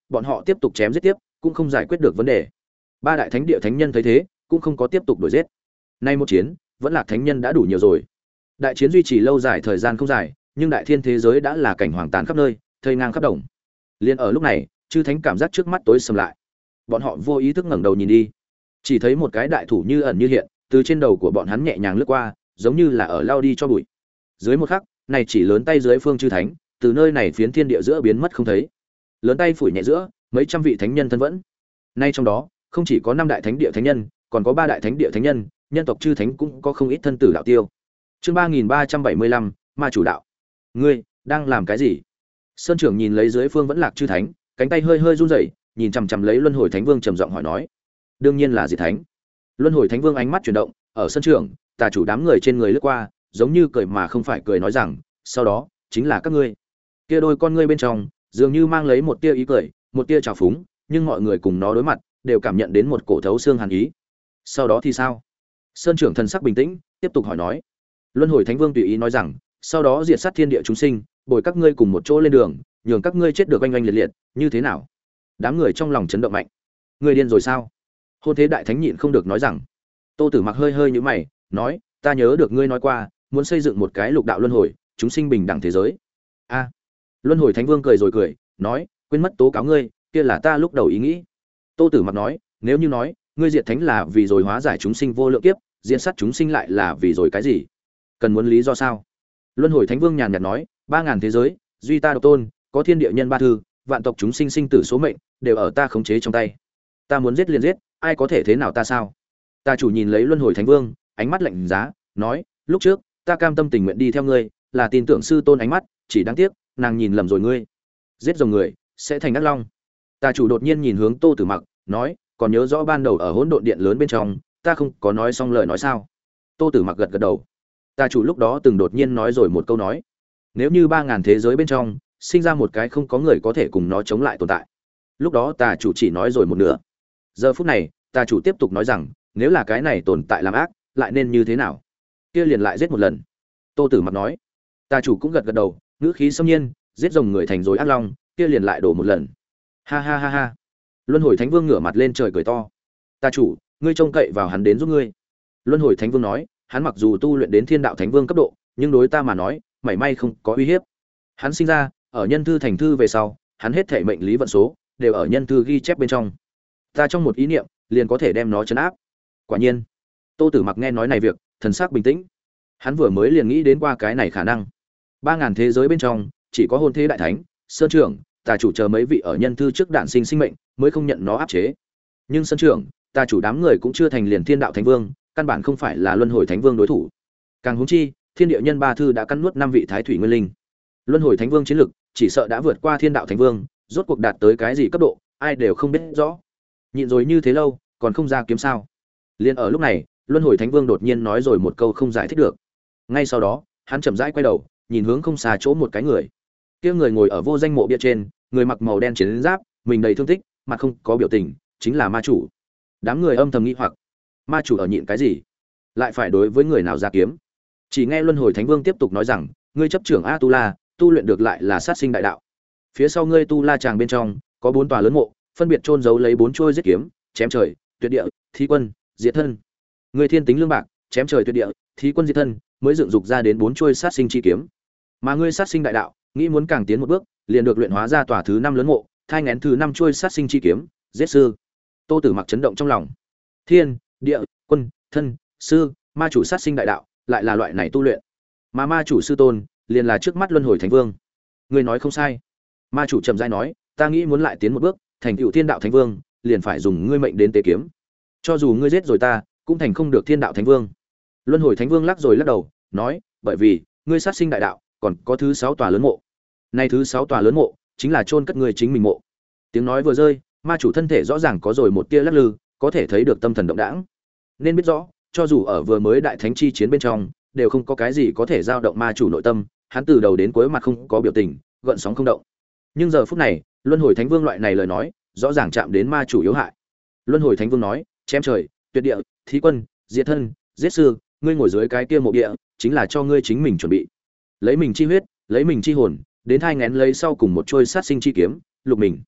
bọn họ tiếp tục chém giết tiếp cũng không giải quyết được vấn đề. Ba đại thánh địa thánh nhân thấy thế cũng không có tiếp tục đuổi giết. Nay một chiến vẫn là thánh nhân đã đủ nhiều rồi. Đại chiến duy trì lâu dài thời gian không dài, nhưng đại thiên thế giới đã là cảnh hoàng tàn khắp nơi, thây ngang khắp đồng. Liên ở lúc này, chư thánh cảm giác trước mắt tối sầm lại. Bọn họ vô ý thức ngẩng đầu nhìn đi, chỉ thấy một cái đại thủ như ẩn như hiện, từ trên đầu của bọn hắn nhẹ nhàng lướt qua, giống như là ở lao đi cho bụi. Dưới một khắc, này chỉ lớn tay dưới phương chư thánh, từ nơi này phiến thiên địa giữa biến mất không thấy. Lớn tay phủi nhẹ giữa, mấy trăm vị thánh nhân thân vẫn. Nay trong đó, không chỉ có năm đại thánh địa thánh nhân, còn có ba đại thánh địa thánh nhân, nhân tộc chư thánh cũng có không ít thân tử đạo tiêu. Chương ba nghìn ba trăm bảy mươi lăm, ma chủ đạo. Ngươi đang làm cái gì? Sơn trưởng nhìn lấy dưới phương vẫn lạc chư thánh, cánh tay hơi hơi run rẩy, nhìn chằm chằm lấy Luân Hồi Thánh Vương trầm giọng hỏi nói. Đương nhiên là Diệt Thánh. Luân Hồi Thánh Vương ánh mắt chuyển động, ở sân trưởng, tà chủ đám người trên người lướt qua, giống như cười mà không phải cười nói rằng, sau đó chính là các ngươi. Kia đôi con ngươi bên trong, dường như mang lấy một tia ý cười, một tia trào phúng, nhưng mọi người cùng nó đối mặt, đều cảm nhận đến một cổ thấu xương hàn ý. Sau đó thì sao? Sơn trưởng thần sắc bình tĩnh, tiếp tục hỏi nói. Luân Hồi Thánh Vương tùy ý nói rằng, sau đó diệt sát thiên địa chúng sinh, bồi các ngươi cùng một chỗ lên đường, nhường các ngươi chết được oanh oanh liệt liệt, như thế nào? Đám người trong lòng chấn động mạnh. Ngươi điên rồi sao? Hôn thế đại thánh nhịn không được nói rằng. Tô Tử Mặc hơi hơi nhíu mày, nói, ta nhớ được ngươi nói qua, muốn xây dựng một cái lục đạo luân hồi, chúng sinh bình đẳng thế giới. A. Luân Hồi Thánh Vương cười rồi cười, nói, quên mất tố cáo ngươi, kia là ta lúc đầu ý nghĩ. Tô Tử Mặc nói, nếu như nói, ngươi diệt thánh là vì rồi hóa giải chúng sinh vô lượng kiếp, diệt sát chúng sinh lại là vì rồi cái gì? Cần muốn lý do sao? Luân Hồi Thánh Vương nhàn nhạt nói, ba ngàn thế giới, duy ta độc tôn, có thiên địa nhân ba thư, vạn tộc chúng sinh sinh tử số mệnh đều ở ta khống chế trong tay. Ta muốn giết liền giết, ai có thể thế nào ta sao? Ta chủ nhìn lấy Luân Hồi Thánh Vương, ánh mắt lạnh giá, nói, lúc trước, ta cam tâm tình nguyện đi theo ngươi, là tin tưởng sư tôn ánh mắt, chỉ đáng tiếc, nàng nhìn lầm rồi ngươi. Giết rồng người, sẽ thành ác long. Ta chủ đột nhiên nhìn hướng Tô Tử Mặc, nói, còn nhớ rõ ban đầu ở hỗn độn điện lớn bên trong, ta không có nói xong lời nói sao? Tô Tử Mặc gật gật đầu. Ta chủ lúc đó từng đột nhiên nói rồi một câu nói, nếu như ba ngàn thế giới bên trong sinh ra một cái không có người có thể cùng nó chống lại tồn tại. Lúc đó ta chủ chỉ nói rồi một nửa. Giờ phút này, ta chủ tiếp tục nói rằng, nếu là cái này tồn tại làm ác, lại nên như thế nào? Kia liền lại giết một lần. Tô Tử Mặc nói. Ta chủ cũng gật gật đầu, ngữ khí xâm nhiên, giết rồng người thành rồi ác long, kia liền lại đổ một lần. Ha ha ha ha. Luân Hồi Thánh Vương ngửa mặt lên trời cười to. Ta chủ, ngươi trông cậy vào hắn đến giúp ngươi. Luân Hồi Thánh Vương nói, hắn mặc dù tu luyện đến Thiên Đạo Thánh Vương cấp độ, nhưng đối ta mà nói, mảy may không có uy hiếp. Hắn sinh ra ở nhân thư thành thư về sau, hắn hết thể mệnh lý vận số đều ở nhân thư ghi chép bên trong. Ta trong một ý niệm liền có thể đem nó trấn áp. Quả nhiên, Tô Tử Mặc nghe nói này việc, thần sắc bình tĩnh. Hắn vừa mới liền nghĩ đến qua cái này khả năng. Ba ngàn thế giới bên trong, chỉ có Hôn Thế Đại Thánh, Sơn Trưởng, Tà chủ chờ mấy vị ở nhân thư trước đản sinh sinh mệnh, mới không nhận nó áp chế. Nhưng Sơn Trưởng, Tà chủ đám người cũng chưa thành liền Thiên Đạo Thánh Vương, căn bản không phải là Luân Hồi Thánh Vương đối thủ. Càng huống chi, Thiên Địa Nhân Ba Thư đã cắn nuốt năm vị Thái Thủy Nguyên Linh. Luân Hồi Thánh Vương chiến lực, chỉ sợ đã vượt qua Thiên Đạo Thánh Vương, rốt cuộc đạt tới cái gì cấp độ, ai đều không biết rõ. Nhịn rồi như thế lâu, còn không ra kiếm sao? Liên ở lúc này, Luân Hồi Thánh Vương đột nhiên nói rồi một câu không giải thích được. Ngay sau đó, hắn chậm rãi quay đầu, nhìn hướng không xa chỗ một cái người. Kia người ngồi ở vô danh mộ bia trên, người mặc màu đen chiến giáp, mình đầy thương tích, mặt không có biểu tình, chính là ma chủ. Đám người âm thầm nghi hoặc, ma chủ ở nhịn cái gì? Lại phải đối với người nào ra kiếm? Chỉ nghe Luân Hồi Thánh Vương tiếp tục nói rằng, ngươi chấp trưởng A Tu La, tu luyện được lại là sát sinh đại đạo. Phía sau ngươi Tu La tràng bên trong, có bốn tòa lớn mộ, phân biệt chôn giấu lấy bốn chuôi giết kiếm, chém trời, tuyệt địa, thí quân, diệt thân. Ngươi thiên tính lương bạc, chém trời tuyệt địa, thí quân diệt thân, mới dựng dục ra đến bốn chuôi sát sinh chi kiếm. Mà ngươi sát sinh đại đạo, nghĩ muốn càng tiến một bước, liền được luyện hóa ra tòa thứ năm lớn mộ, thai nghén thứ năm chuôi sát sinh chi kiếm, giết sư. Tô Tử Mặc chấn động trong lòng. Thiên, địa, quân, thân, sư, ma chủ sát sinh đại đạo, lại là loại này tu luyện. Mà ma chủ sư tôn, liền là trước mắt Luân Hồi Thánh Vương. Ngươi nói không sai. Ma chủ trầm rãi nói, ta nghĩ muốn lại tiến một bước, thành tựu Thiên Đạo Thánh Vương, liền phải dùng ngươi mệnh đến tế kiếm. Cho dù ngươi giết rồi ta, cũng thành không được Thiên Đạo Thánh Vương. Luân Hồi Thánh Vương lắc rồi lắc đầu, nói, bởi vì ngươi sát sinh đại đạo, còn có thứ sáu tòa lớn mộ. Nay thứ sáu tòa lớn mộ, chính là chôn cất ngươi chính mình mộ. Tiếng nói vừa rơi, ma chủ thân thể rõ ràng có rồi một tia lắc lư, có thể thấy được tâm thần động đãng. Nên biết rõ, cho dù ở vừa mới đại thánh chi chiến bên trong, đều không có cái gì có thể dao động ma chủ nội tâm, hắn từ đầu đến cuối mặt không có biểu tình, gợn sóng không động. Nhưng giờ phút này, Luân Hồi Thánh Vương loại này lời nói, rõ ràng chạm đến ma chủ yếu hại. Luân Hồi Thánh Vương nói, chém trời, tuyệt địa, thí quân, diệt thân, giết sư, ngươi ngồi dưới cái kia mộ địa, chính là cho ngươi chính mình chuẩn bị. Lấy mình chi huyết, lấy mình chi hồn, đến thai nghén lấy sau cùng một trôi sát sinh chi kiếm, lục mình.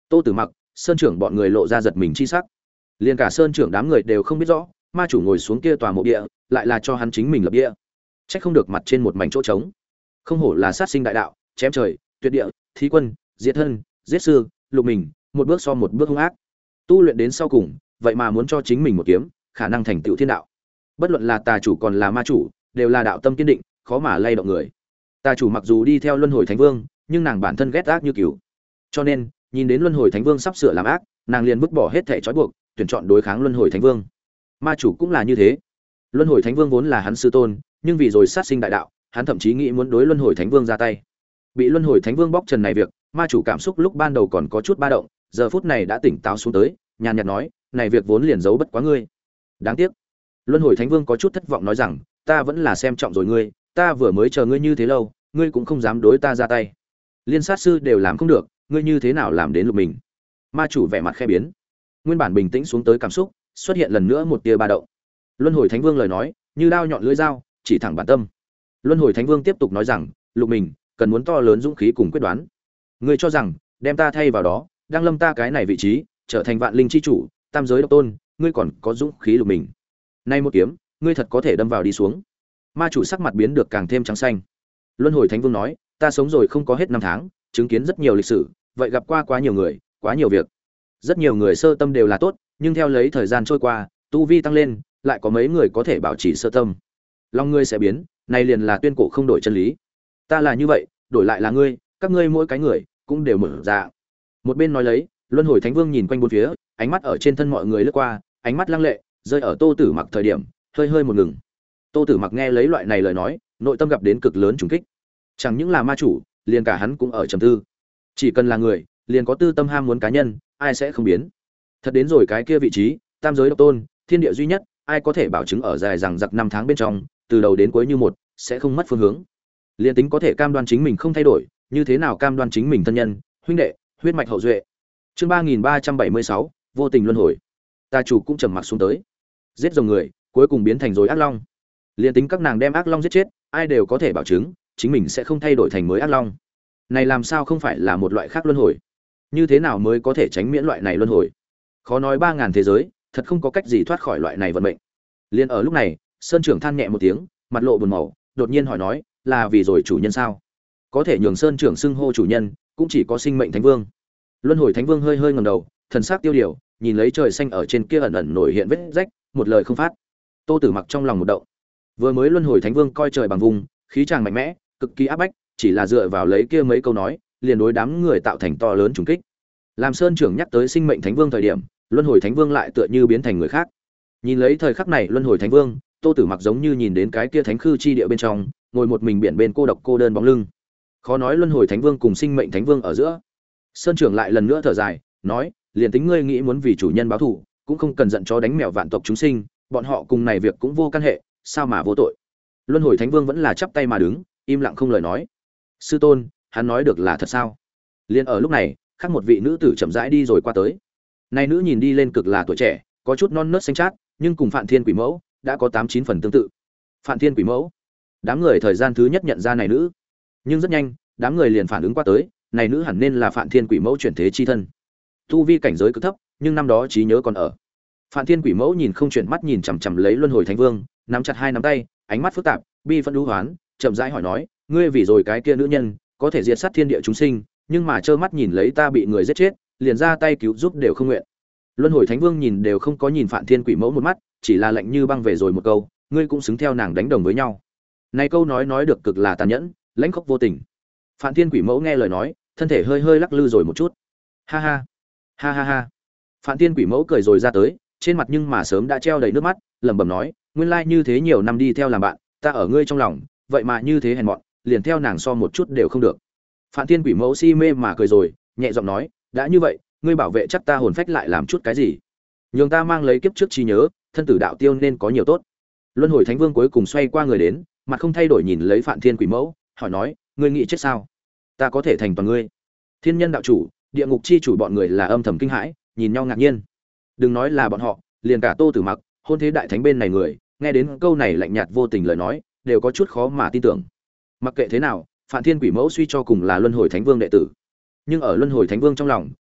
Tô Tử Mặc, Sơn trưởng bọn người lộ ra giật mình chi sắc. Liên cả Sơn trưởng đám người đều không biết rõ, ma chủ ngồi xuống kia tòa mộ địa, lại là cho hắn chính mình lập địa. Chắc không được mặt trên một mảnh chỗ trống. Không hổ là sát sinh đại đạo, chém trời, tuyệt địa, thí quân, diệt thân, giết sư, lục mình, một bước so một bước hung ác. Tu luyện đến sau cùng, vậy mà muốn cho chính mình một kiếm, khả năng thành tựu thiên đạo. Bất luận là tà chủ còn là ma chủ, đều là đạo tâm kiên định, khó mà lay động người. Tà chủ mặc dù đi theo Luân Hồi Thánh Vương, nhưng nàng bản thân ghét ác như cừu. Cho nên, nhìn đến Luân Hồi Thánh Vương sắp sửa làm ác, nàng liền vứt bỏ hết thể trói buộc, tuyển chọn đối kháng Luân Hồi Thánh Vương. Ma chủ cũng là như thế. Luân Hồi Thánh Vương vốn là hắn sư tôn, nhưng vì rồi sát sinh đại đạo, hắn thậm chí nghĩ muốn đối Luân Hồi Thánh Vương ra tay. Bị Luân Hồi Thánh Vương bóc trần này việc, ma chủ cảm xúc lúc ban đầu còn có chút ba động, giờ phút này đã tỉnh táo xuống tới, nhàn nhạt nói, này việc vốn liền giấu bất quá ngươi. Đáng tiếc. Luân Hồi Thánh Vương có chút thất vọng nói rằng, ta vẫn là xem trọng rồi ngươi, ta vừa mới chờ ngươi như thế lâu, ngươi cũng không dám đối ta ra tay. Liên sát sư đều làm không được, ngươi như thế nào làm đến lục mình? Ma chủ vẻ mặt khẽ biến. Nguyên bản bình tĩnh xuống tới cảm xúc, xuất hiện lần nữa một tia ba động. Luân Hồi Thánh Vương lời nói, như đao nhọn lưỡi dao, chỉ thẳng bản tâm. Luân Hồi Thánh Vương tiếp tục nói rằng, lục mình, cần muốn to lớn dũng khí cùng quyết đoán. Ngươi cho rằng, đem ta thay vào đó, đang lâm ta cái này vị trí, trở thành vạn linh chi chủ, tam giới độc tôn, ngươi còn có dũng khí lục mình. Nay một kiếm, ngươi thật có thể đâm vào đi xuống. Ma chủ sắc mặt biến được càng thêm trắng xanh. Luân Hồi Thánh Vương nói, ta sống rồi không có hết năm tháng, chứng kiến rất nhiều lịch sử, vậy gặp qua quá nhiều người, quá nhiều việc. Rất nhiều người sơ tâm đều là tốt, nhưng theo lấy thời gian trôi qua, tu vi tăng lên, lại có mấy người có thể bảo trì sơ tâm. Lòng ngươi sẽ biến, này liền là tuyên cổ không đổi chân lý. Ta là như vậy, đổi lại là ngươi, các ngươi mỗi cái người cũng đều mở ra. Một bên nói lấy, Luân Hồi Thánh Vương nhìn quanh bốn phía, ánh mắt ở trên thân mọi người lướt qua, ánh mắt lăng lệ, rơi ở Tô Tử Mặc thời điểm, hơi hơi một ngừng. Tô Tử Mặc nghe lấy loại này lời nói, nội tâm gặp đến cực lớn trùng kích. Chẳng những là ma chủ, liền cả hắn cũng ở trầm tư. Chỉ cần là người, liền có tư tâm ham muốn cá nhân, ai sẽ không biến. Thật đến rồi cái kia vị trí, tam giới độc tôn, thiên địa duy nhất, ai có thể bảo chứng ở dài rằng giặc năm tháng bên trong, từ đầu đến cuối như một, sẽ không mất phương hướng. Liên tính có thể cam đoan chính mình không thay đổi, như thế nào cam đoan chính mình thân nhân, huynh đệ, huyết mạch hậu duệ. Chương ba nghìn ba trăm bảy mươi sáu, vô tình luân hồi. Ta chủ cũng trầm mặc xuống tới. Giết rồng người, cuối cùng biến thành rồi ác long. Liên tính các nàng đem ác long giết chết, ai đều có thể bảo chứng chính mình sẽ không thay đổi thành mới ác long. Này làm sao không phải là một loại khác luân hồi? Như thế nào mới có thể tránh miễn loại này luân hồi? Khó nói ba ngàn thế giới, thật không có cách gì thoát khỏi loại này vận mệnh. Liên ở lúc này, Sơn trưởng than nhẹ một tiếng, mặt lộ buồn màu, đột nhiên hỏi nói, là vì rồi chủ nhân sao? Có thể nhường Sơn trưởng xưng hô chủ nhân, cũng chỉ có Sinh Mệnh Thánh Vương. Luân Hồi Thánh Vương hơi hơi ngẩng đầu, thần sắc tiêu điều, nhìn lấy trời xanh ở trên kia ẩn ẩn nổi hiện vết rách, một lời không phát. Tô Tử Mặc trong lòng một động. Vừa mới Luân Hồi Thánh Vương coi trời bằng vùng, khí tràng mạnh mẽ, cực kỳ áp bách, chỉ là dựa vào lấy kia mấy câu nói, liền đối đám người tạo thành to lớn trùng kích. Làm Sơn trưởng nhắc tới Sinh Mệnh Thánh Vương thời điểm, Luân Hồi Thánh Vương lại tựa như biến thành người khác. Nhìn lấy thời khắc này Luân Hồi Thánh Vương, Tô Tử Mặc giống như nhìn đến cái kia thánh khư chi địa bên trong, ngồi một mình biển bên cô độc cô đơn bóng lưng. Khó nói Luân Hồi Thánh Vương cùng Sinh Mệnh Thánh Vương ở giữa. Sơn trưởng lại lần nữa thở dài, nói, liền tính ngươi nghĩ muốn vì chủ nhân báo thù, cũng không cần giận chó đánh mèo vạn tộc chúng sinh, bọn họ cùng này việc cũng vô căn hệ, sao mà vô tội. Luân Hồi Thánh Vương vẫn là chắp tay mà đứng, im lặng không lời nói. Sư tôn, hắn nói được là thật sao? Liên ở lúc này, khác một vị nữ tử chậm rãi đi rồi qua tới. Này nữ nhìn đi lên cực là tuổi trẻ, có chút non nớt xanh chát, nhưng cùng Phạn Thiên Quỷ Mẫu đã có tám chín phần tương tự. Phạn Thiên Quỷ Mẫu. Đám người thời gian thứ nhất nhận ra này nữ, nhưng rất nhanh, đám người liền phản ứng qua tới, này nữ hẳn nên là Phạn Thiên Quỷ Mẫu chuyển thế chi thân. Tu vi cảnh giới cực thấp, nhưng năm đó trí nhớ còn ở. Phạn Thiên Quỷ Mẫu nhìn không chuyển mắt nhìn chằm chằm lấy Luân Hồi Thánh Vương, nắm chặt hai nắm tay, ánh mắt phức tạp, bi phẫn đú hoán, chậm rãi hỏi nói, ngươi vì rồi cái kia nữ nhân, có thể diệt sát thiên địa chúng sinh, nhưng mà trơ mắt nhìn lấy ta bị người giết chết, liền ra tay cứu giúp đều không nguyện. Luân Hồi Thánh Vương nhìn đều không có nhìn Phạn Thiên Quỷ Mẫu một mắt, chỉ là lạnh như băng về rồi một câu, ngươi cũng xứng theo nàng đánh đồng với nhau. Này câu nói nói được cực là tàn nhẫn, lãnh khốc vô tình. Phạn Thiên Quỷ Mẫu nghe lời nói, thân thể hơi hơi lắc lư rồi một chút. Ha ha, ha ha ha. Phạn Thiên Quỷ Mẫu cười rồi ra tới, trên mặt nhưng mà sớm đã treo đầy nước mắt, lẩm bẩm nói, nguyên lai như thế nhiều năm đi theo làm bạn, ta ở ngươi trong lòng, vậy mà như thế hèn mọn, liền theo nàng so một chút đều không được. Phạn Thiên Quỷ Mẫu si mê mà cười rồi, nhẹ giọng nói, đã như vậy, ngươi bảo vệ chắc ta hồn phách lại làm chút cái gì? Nhường ta mang lấy kiếp trước trí nhớ, thân tử đạo tiêu nên có nhiều tốt. Luân Hồi Thánh Vương cuối cùng xoay qua người đến, mặt không thay đổi nhìn lấy Phạn Thiên Quỷ Mẫu, hỏi nói, ngươi nghĩ chết sao? Ta có thể thành toàn ngươi. Thiên Nhân đạo chủ, địa ngục chi chủ bọn người là âm thầm kinh hãi, nhìn nhau ngạc nhiên. Đừng nói là bọn họ, liền cả Tô Tử Mặc, hôn thế đại thánh bên này người, nghe đến câu này lạnh nhạt vô tình lời nói, đều có chút khó mà tin tưởng. Mặc kệ thế nào, Phạn Thiên Quỷ Mẫu suy cho cùng là Luân Hồi Thánh Vương đệ tử. Nhưng ở Luân Hồi Thánh Vương trong lòng,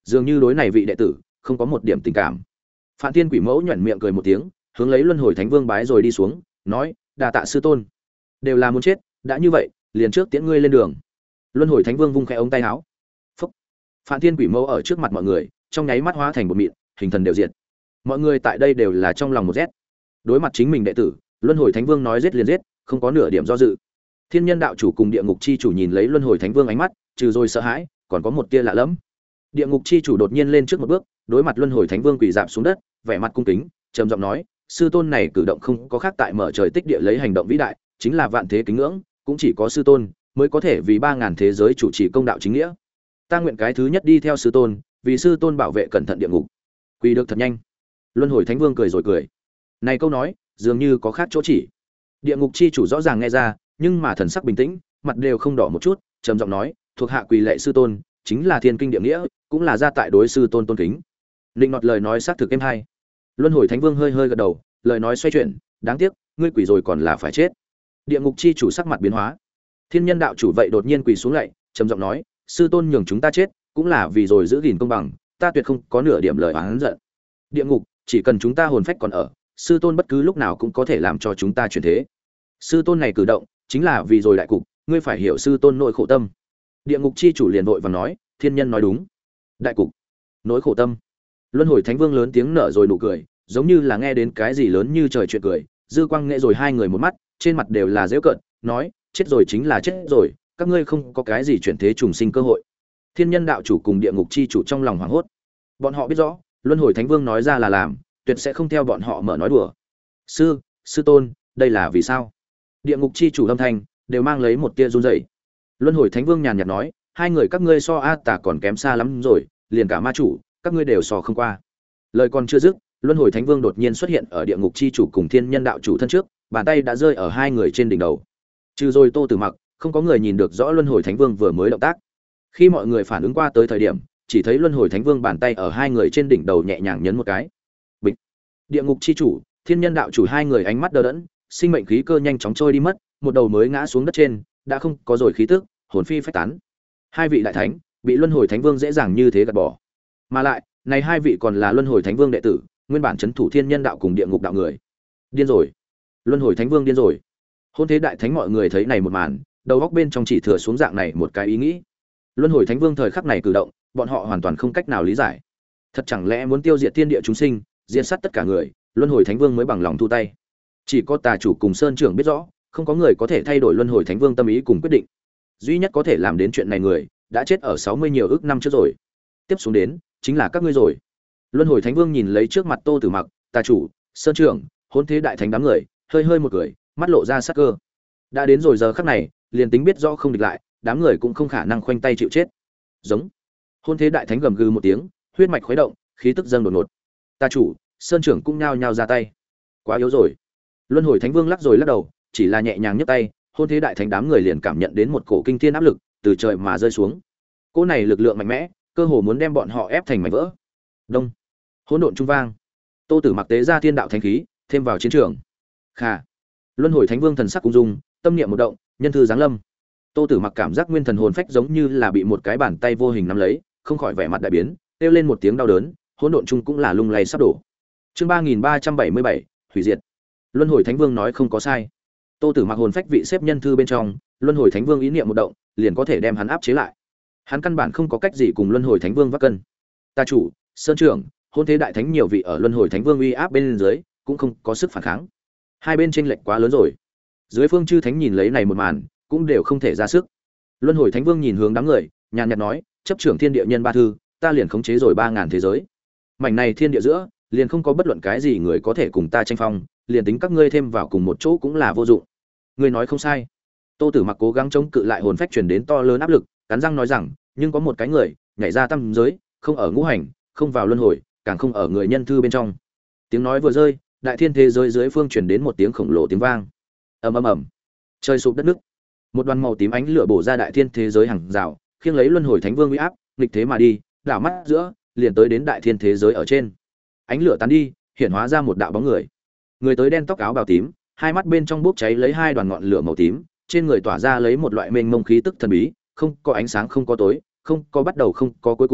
dường như đối này vị đệ tử không có một điểm tình cảm. Phạn Thiên Quỷ Mẫu nhuyễn miệng cười một tiếng, hướng lấy Luân Hồi Thánh Vương bái rồi đi xuống, nói: "Đa tạ sư tôn." Đều là muốn chết, đã như vậy, liền trước tiễn ngươi lên đường. Luân Hồi Thánh Vương vung khẽ ống tay áo. Phốc. Phạn Thiên Quỷ Mẫu ở trước mặt mọi người, trong nháy mắt hóa thành một mịn, hình thần đều diệt. Mọi người tại đây đều là trong lòng một rét. Đối mặt chính mình đệ tử, Luân Hồi Thánh Vương nói giết liền giết, không có nửa điểm do dự. Thiên Nhân đạo chủ cùng Địa Ngục chi chủ nhìn lấy Luân Hồi Thánh Vương ánh mắt, trừ rồi sợ hãi, còn có một tia lạ lẫm. Địa Ngục chi chủ đột nhiên lên trước một bước, đối mặt Luân Hồi Thánh Vương quỳ rạp xuống đất, vẻ mặt cung kính, trầm giọng nói: "Sư tôn này cử động không có khác tại mở trời tích địa lấy hành động vĩ đại, chính là vạn thế kính ngưỡng, cũng chỉ có sư tôn mới có thể vì ba ngàn thế giới chủ trì công đạo chính nghĩa. Ta nguyện cái thứ nhất đi theo sư tôn, vì sư tôn bảo vệ cẩn thận địa ngục." Quỳ được thật nhanh. Luân Hồi Thánh Vương cười rồi cười. Này câu nói, dường như có khác chỗ chỉ. Địa Ngục chi chủ rõ ràng nghe ra, nhưng mà thần sắc bình tĩnh, mặt đều không đỏ một chút, trầm giọng nói: "Thuộc hạ quỳ lạy sư tôn, chính là thiên kinh địa nghĩa, cũng là gia tại đối sư tôn tôn kính." Linh nọt lời nói xác thực êm hay. Luân Hồi Thánh Vương hơi hơi gật đầu, lời nói xoay chuyển: "Đáng tiếc, ngươi quỳ rồi còn là phải chết." Địa Ngục chi chủ sắc mặt biến hóa. Thiên Nhân đạo chủ vậy đột nhiên quỳ xuống lạy, trầm giọng nói: "Sư tôn nhường chúng ta chết, cũng là vì rồi giữ gìn công bằng, ta tuyệt không có nửa điểm lời oán giận. Địa ngục, chỉ cần chúng ta hồn phách còn ở, sư tôn bất cứ lúc nào cũng có thể làm cho chúng ta chuyển thế. Sư tôn này cử động, chính là vì rồi đại cục, ngươi phải hiểu sư tôn nỗi khổ tâm." Địa Ngục chi chủ liền vội vàng nói: "Thiên nhân nói đúng. Đại cục, nỗi khổ tâm." Luân Hồi Thánh Vương lớn tiếng nở rồi nụ cười, giống như là nghe đến cái gì lớn như trời chuyện cười, dư quang nghệ rồi hai người một mắt, trên mặt đều là giễu cợt, nói: "Chết rồi chính là chết rồi, các ngươi không có cái gì chuyển thế trùng sinh cơ hội." Thiên Nhân đạo chủ cùng Địa Ngục chi chủ trong lòng hoảng hốt. Bọn họ biết rõ, Luân Hồi Thánh Vương nói ra là làm, tuyệt sẽ không theo bọn họ mở nói đùa. "Sư, sư tôn, đây là vì sao?" Địa Ngục chi chủ âm thanh đều mang lấy một tia run rẩy. Luân Hồi Thánh Vương nhàn nhạt nói: "Hai người các ngươi so A Tà còn kém xa lắm rồi, liền cả ma chủ, các ngươi đều so không qua." Lời còn chưa dứt, Luân Hồi Thánh Vương đột nhiên xuất hiện ở Địa Ngục chi chủ cùng Thiên Nhân đạo chủ thân trước, bàn tay đã rơi ở hai người trên đỉnh đầu. Trừ rồi Tô Tử Mặc, không có người nhìn được rõ Luân Hồi Thánh Vương vừa mới động tác. Khi mọi người phản ứng qua tới thời điểm, chỉ thấy Luân Hồi Thánh Vương bàn tay ở hai người trên đỉnh đầu nhẹ nhàng nhấn một cái. Bịch. Địa Ngục chi chủ, Thiên Nhân đạo chủ hai người ánh mắt đờ đẫn, sinh mệnh khí cơ nhanh chóng trôi đi mất, một đầu mới ngã xuống đất trên, đã không có rồi khí tức, hồn phi phách tán. Hai vị đại thánh bị Luân Hồi Thánh Vương dễ dàng như thế gạt bỏ. Mà lại, này hai vị còn là Luân Hồi Thánh Vương đệ tử, nguyên bản trấn thủ Thiên Nhân đạo cùng Địa Ngục đạo người. Điên rồi. Luân Hồi Thánh Vương điên rồi. Hôn thế đại thánh mọi người thấy này một màn, đầu góc bên trong chỉ thừa xuống dạng này một cái ý nghĩ. Luân Hồi Thánh Vương thời khắc này cử động, bọn họ hoàn toàn không cách nào lý giải. Thật chẳng lẽ muốn tiêu diệt thiên địa chúng sinh, diệt sát tất cả người, Luân Hồi Thánh Vương mới bằng lòng thu tay. Chỉ có Tà chủ cùng Sơn trưởng biết rõ, không có người có thể thay đổi Luân Hồi Thánh Vương tâm ý cùng quyết định. Duy nhất có thể làm đến chuyện này người, đã chết ở sáu mươi nhiều ức năm trước rồi. Tiếp xuống đến, chính là các ngươi rồi. Luân Hồi Thánh Vương nhìn lấy trước mặt Tô Tử Mặc, Tà chủ, Sơn trưởng, hôn thế đại thánh đám người, hơi hơi một cười, mắt lộ ra sắc cơ. Đã đến rồi giờ khắc này, liền tính biết rõ không địch lại, đám người cũng không khả năng khoanh tay chịu chết. Giống. Hôn thế đại thánh gầm gừ một tiếng, huyết mạch khuấy động, khí tức dâng đột ngột. Tà chủ, Sơn trưởng cũng nhao nhao ra tay. Quá yếu rồi. Luân Hồi Thánh Vương lắc rồi lắc đầu, chỉ là nhẹ nhàng nhấc tay, hôn thế đại thánh đám người liền cảm nhận đến một cổ kinh thiên áp lực từ trời mà rơi xuống. Cỗ này lực lượng mạnh mẽ, cơ hồ muốn đem bọn họ ép thành mảnh vỡ. Đông. Hỗn độn trung vang. Tô Tử Mặc tế ra thiên đạo thánh khí, thêm vào chiến trường. Khà. Luân Hồi Thánh Vương thần sắc cung dung, tâm niệm một động, nhân thư giáng lâm. Tô Tử Mặc cảm giác nguyên thần hồn phách giống như là bị một cái bàn tay vô hình nắm lấy, không khỏi vẻ mặt đại biến, kêu lên một tiếng đau đớn, hỗn độn trung cũng là lung lay sắp đổ. Chương ba nghìn ba trăm bảy mươi bảy, hủy diệt. Luân Hồi Thánh Vương nói không có sai. Tô Tử Mặc hồn phách vị xếp nhân thư bên trong, Luân Hồi Thánh Vương ý niệm một động, liền có thể đem hắn áp chế lại. Hắn căn bản không có cách gì cùng Luân Hồi Thánh Vương vác cân. Tà chủ, Sơn trưởng, hôn thế đại thánh nhiều vị ở Luân Hồi Thánh Vương uy áp bên dưới, cũng không có sức phản kháng. Hai bên chênh lệch quá lớn rồi. Dưới phương chư thánh nhìn lấy này một màn, cũng đều không thể ra sức. Luân Hồi Thánh Vương nhìn hướng đám người, nhàn nhạt nói: "Chấp trưởng thiên địa nhân ba thư, ta liền khống chế rồi ba ngàn thế giới. Mảnh này thiên địa giữa, liền không có bất luận cái gì người có thể cùng ta tranh phong, liền tính các ngươi thêm vào cùng một chỗ cũng là vô dụng." Ngươi nói không sai. Tô Tử Mặc cố gắng chống cự lại hồn phách truyền đến to lớn áp lực, cắn răng nói rằng: "Nhưng có một cái người, nhảy ra tam giới, không ở ngũ hành, không vào luân hồi, càng không ở người nhân thư bên trong." Tiếng nói vừa rơi, đại thiên thế giới dưới phương truyền đến một tiếng khổng lồ tiếng vang. Ầm ầm ầm. Trời sụp đất nứt. Một đoàn màu tím ánh lửa bổ ra đại thiên thế giới hàng rào, khiêng lấy Luân Hồi Thánh Vương uy áp, nghịch thế mà đi, đảo mắt giữa, liền tới đến đại thiên thế giới ở trên. Ánh lửa tán đi, hiện hóa ra một đạo bóng người. Người tới đen tóc áo bào tím, hai mắt bên trong bốc cháy lấy hai đoàn ngọn lửa màu tím, trên người tỏa ra lấy một loại mênh mông khí tức thần bí, không có ánh sáng không có tối, không có bắt đầu không có cuối cùng,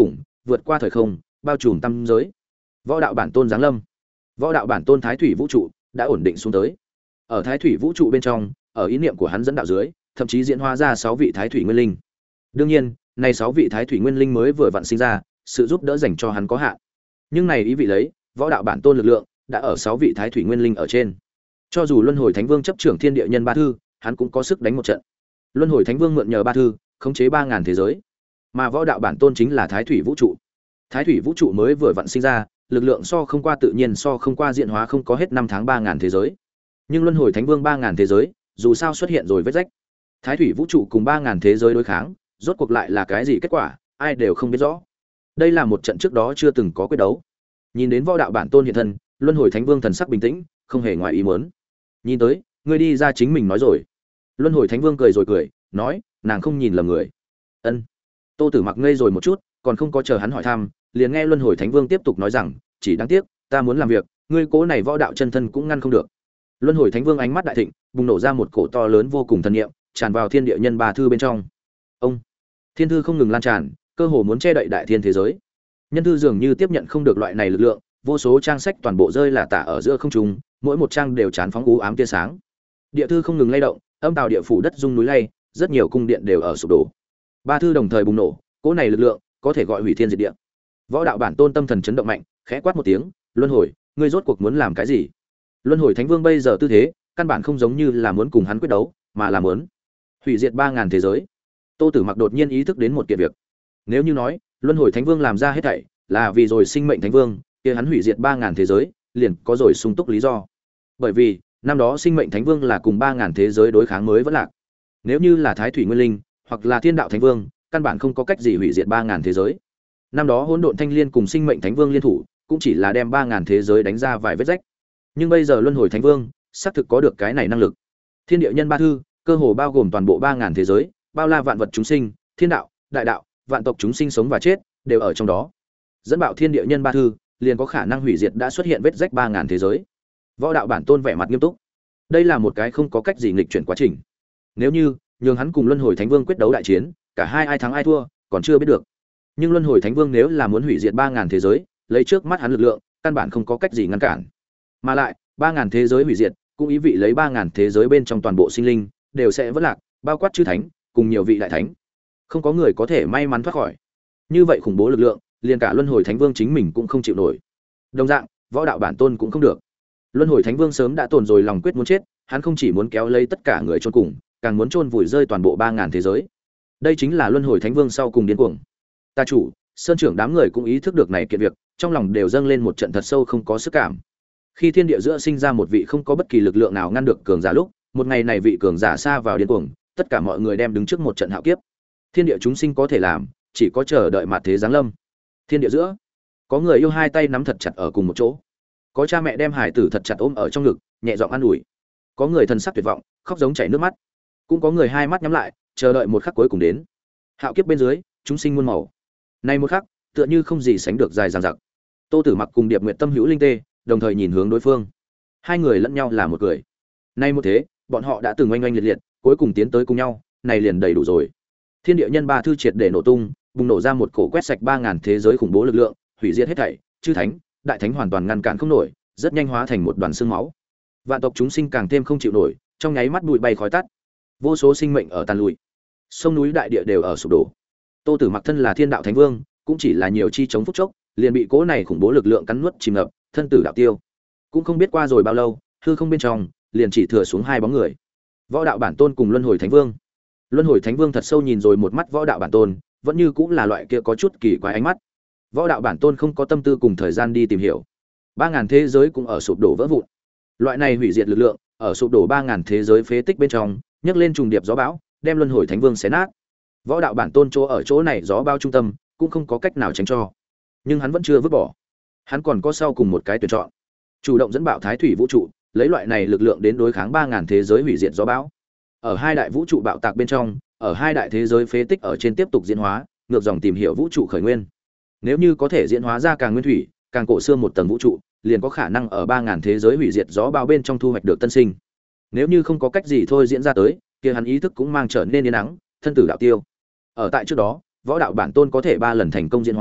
vượt qua thời không, bao trùm tam giới. Võ đạo bản tôn giáng lâm. Võ đạo bản tôn thái thủy vũ trụ đã ổn định xuống tới. Ở thái thủy vũ trụ bên trong, ở ý niệm của hắn dẫn đạo dưới, thậm chí diễn hóa ra sáu vị thái thủy nguyên linh. Đương nhiên, này sáu vị thái thủy nguyên linh mới vừa vặn sinh ra, sự giúp đỡ dành cho hắn có hạn. Nhưng này ý vị lấy, võ đạo bản tôn lực lượng đã ở sáu vị thái thủy nguyên linh ở trên. Cho dù Luân Hồi Thánh Vương chấp trưởng thiên địa nhân ba thư, hắn cũng có sức đánh một trận. Luân Hồi Thánh Vương mượn nhờ ba thư, khống chế ba ngàn thế giới. Mà võ đạo bản tôn chính là thái thủy vũ trụ. Thái thủy vũ trụ mới vừa vặn sinh ra, lực lượng so không qua tự nhiên so không qua diễn hóa không có hết năm tháng ba ngàn thế giới. Nhưng Luân Hồi Thánh Vương ba ngàn thế giới, dù sao xuất hiện rồi vết rách. Thái thủy vũ trụ cùng ba ngàn thế giới đối kháng, rốt cuộc lại là cái gì kết quả, ai đều không biết rõ. Đây là một trận trước đó chưa từng có quyết đấu. Nhìn đến võ đạo bản tôn hiện thân, Luân Hồi Thánh Vương thần sắc bình tĩnh, không hề ngoài ý muốn. Nhìn tới, ngươi đi ra chính mình nói rồi. Luân Hồi Thánh Vương cười rồi cười, nói, nàng không nhìn lầm người. Ân. Tô Tử Mặc ngây rồi một chút, còn không có chờ hắn hỏi thăm, liền nghe Luân Hồi Thánh Vương tiếp tục nói rằng, chỉ đáng tiếc, ta muốn làm việc, ngươi cố này võ đạo chân thân cũng ngăn không được. Luân Hồi Thánh Vương ánh mắt đại thịnh, bùng nổ ra một cổ to lớn vô cùng thần niệm, tràn vào thiên địa nhân ba thư bên trong. Ông, thiên thư không ngừng lan tràn, cơ hồ muốn che đậy đại thiên thế giới. Nhân thư dường như tiếp nhận không được loại này lực lượng, vô số trang sách toàn bộ rơi là tả ở giữa không trung, mỗi một trang đều chán phóng u ám tia sáng. Địa thư không ngừng lay động, âm tào địa phủ đất rung núi lay, rất nhiều cung điện đều ở sụp đổ. Ba thư đồng thời bùng nổ, cỗ này lực lượng có thể gọi hủy thiên diệt địa. Võ đạo bản tôn tâm thần chấn động mạnh, khẽ quát một tiếng, "Luân Hồi, ngươi rốt cuộc muốn làm cái gì?" Luân Hồi Thánh Vương bây giờ tư thế, căn bản không giống như là muốn cùng hắn quyết đấu, mà là muốn hủy diệt ba ngàn thế giới. Tô Tử Mặc đột nhiên ý thức đến một kiện việc. Nếu như nói, Luân Hồi Thánh Vương làm ra hết thảy là vì rồi sinh mệnh Thánh Vương, kia hắn hủy diệt ba ngàn thế giới, liền có rồi sung túc lý do. Bởi vì, năm đó sinh mệnh Thánh Vương là cùng ba ngàn thế giới đối kháng mới vẫn lạc. Nếu như là Thái Thủy Nguyên Linh, hoặc là Thiên Đạo Thánh Vương, căn bản không có cách gì hủy diệt ba ngàn thế giới. Năm đó Hỗn Độn Thanh Liên cùng sinh mệnh Thánh Vương liên thủ, cũng chỉ là đem ba ngàn thế giới đánh ra vài vết rách. Nhưng bây giờ Luân Hồi Thánh Vương, xác thực có được cái này năng lực. Thiên địa nhân ba thư, cơ hồ bao gồm toàn bộ ba ngàn thế giới, bao la vạn vật chúng sinh, thiên đạo, đại đạo, vạn tộc chúng sinh sống và chết, đều ở trong đó. Dẫn bạo thiên địa nhân ba thư, liền có khả năng hủy diệt đã xuất hiện vết rách ba ngàn thế giới. Võ đạo bản tôn vẻ mặt nghiêm túc. Đây là một cái không có cách gì nghịch chuyển quá trình. Nếu như nhường hắn cùng Luân Hồi Thánh Vương quyết đấu đại chiến, cả hai ai thắng ai thua, còn chưa biết được. Nhưng Luân Hồi Thánh Vương nếu là muốn hủy diệt ba ngàn thế giới, lấy trước mắt hắn lực lượng, căn bản không có cách gì ngăn cản. Mà lại, ba ngàn thế giới hủy diệt, cũng ý vị lấy ba ngàn thế giới bên trong toàn bộ sinh linh đều sẽ vỡ lạc, bao quát chư thánh, cùng nhiều vị đại thánh. Không có người có thể may mắn thoát khỏi. Như vậy khủng bố lực lượng, liền cả Luân Hồi Thánh Vương chính mình cũng không chịu nổi. Đồng dạng, võ đạo bản tôn cũng không được. Luân Hồi Thánh Vương sớm đã tồn rồi lòng quyết muốn chết, hắn không chỉ muốn kéo lấy tất cả người chôn cùng, càng muốn chôn vùi rơi toàn bộ ba ngàn thế giới. Đây chính là Luân Hồi Thánh Vương sau cùng điên cuồng. Ta chủ, Sơn trưởng đám người cũng ý thức được này kiện việc, trong lòng đều dâng lên một trận thật sâu không có sức cảm. Khi thiên địa giữa sinh ra một vị không có bất kỳ lực lượng nào ngăn được cường giả lúc, một ngày này vị cường giả xa vào điên cuồng, tất cả mọi người đem đứng trước một trận hạo kiếp. Thiên địa chúng sinh có thể làm, chỉ có chờ đợi mạt thế giáng lâm. Thiên địa giữa, có người yêu hai tay nắm thật chặt ở cùng một chỗ, có cha mẹ đem hải tử thật chặt ôm ở trong ngực, nhẹ giọng an ủi. Có người thần sắc tuyệt vọng, khóc giống chảy nước mắt, cũng có người hai mắt nhắm lại, chờ đợi một khắc cuối cùng đến. Hạo kiếp bên dưới, chúng sinh muôn màu. Nay một khắc, tựa như không gì sánh được dài dằng dặc. Tô Tử Mặc cùng Điệp Nguyệt Tâm hữu linh tê, đồng thời nhìn hướng đối phương. Hai người lẫn nhau là một cười. Nay một thế, bọn họ đã từng oanh oanh liệt liệt, cuối cùng tiến tới cùng nhau, này liền đầy đủ rồi. Thiên địa nhân ba thư triệt để nổ tung, bùng nổ ra một cổ quét sạch ba ngàn thế giới khủng bố lực lượng, hủy diệt hết thảy, chư thánh, đại thánh hoàn toàn ngăn cản không nổi, rất nhanh hóa thành một đoàn xương máu. Vạn tộc chúng sinh càng thêm không chịu nổi, trong nháy mắt bụi bay khói tắt. Vô số sinh mệnh ở tàn lụi. Sông núi đại địa đều ở sụp đổ. Tô Tử Mặc thân là Thiên Đạo Thánh Vương, cũng chỉ là nhiều chi chống phút chốc, liền bị cỗ này khủng bố lực lượng cắn nuốt chìm ngập, thân tử đạo tiêu. Cũng không biết qua rồi bao lâu, hư không bên trong liền chỉ thừa xuống hai bóng người. Võ đạo bản tôn cùng Luân Hồi Thánh Vương. Luân Hồi Thánh Vương thật sâu nhìn rồi một mắt võ đạo bản tôn, vẫn như cũng là loại kia có chút kỳ quái ánh mắt. Võ đạo bản tôn không có tâm tư cùng thời gian đi tìm hiểu. Ba ngàn thế giới cũng ở sụp đổ vỡ vụn. Loại này hủy diệt lực lượng, ở sụp đổ ba ngàn thế giới phế tích bên trong, nhấc lên trùng điệp gió bão, đem Luân Hồi Thánh Vương xé nát. Võ đạo bản tôn chỗ ở chỗ này gió bão trung tâm, cũng không có cách nào tránh cho. Nhưng hắn vẫn chưa vứt bỏ. Hắn còn có sau cùng một cái tuyển chọn. Chủ động dẫn bạo Thái Thủy vũ trụ, lấy loại này lực lượng đến đối kháng ba ngàn thế giới hủy diệt gió bão. Ở hai đại vũ trụ bạo tạc bên trong, ở hai đại thế giới phế tích ở trên tiếp tục diễn hóa, ngược dòng tìm hiểu vũ trụ khởi nguyên. Nếu như có thể diễn hóa ra càng nguyên thủy, càng cổ xưa một tầng vũ trụ, liền có khả năng ở ba ngàn thế giới hủy diệt gió bão bên trong thu hoạch được tân sinh. Nếu như không có cách gì thôi diễn ra tới, kia hắn ý thức cũng mang trở nên yên ắng, thân tử đạo tiêu. Ở tại trước đó, võ đạo bản tôn có thể ba lần thành công diễn hóa,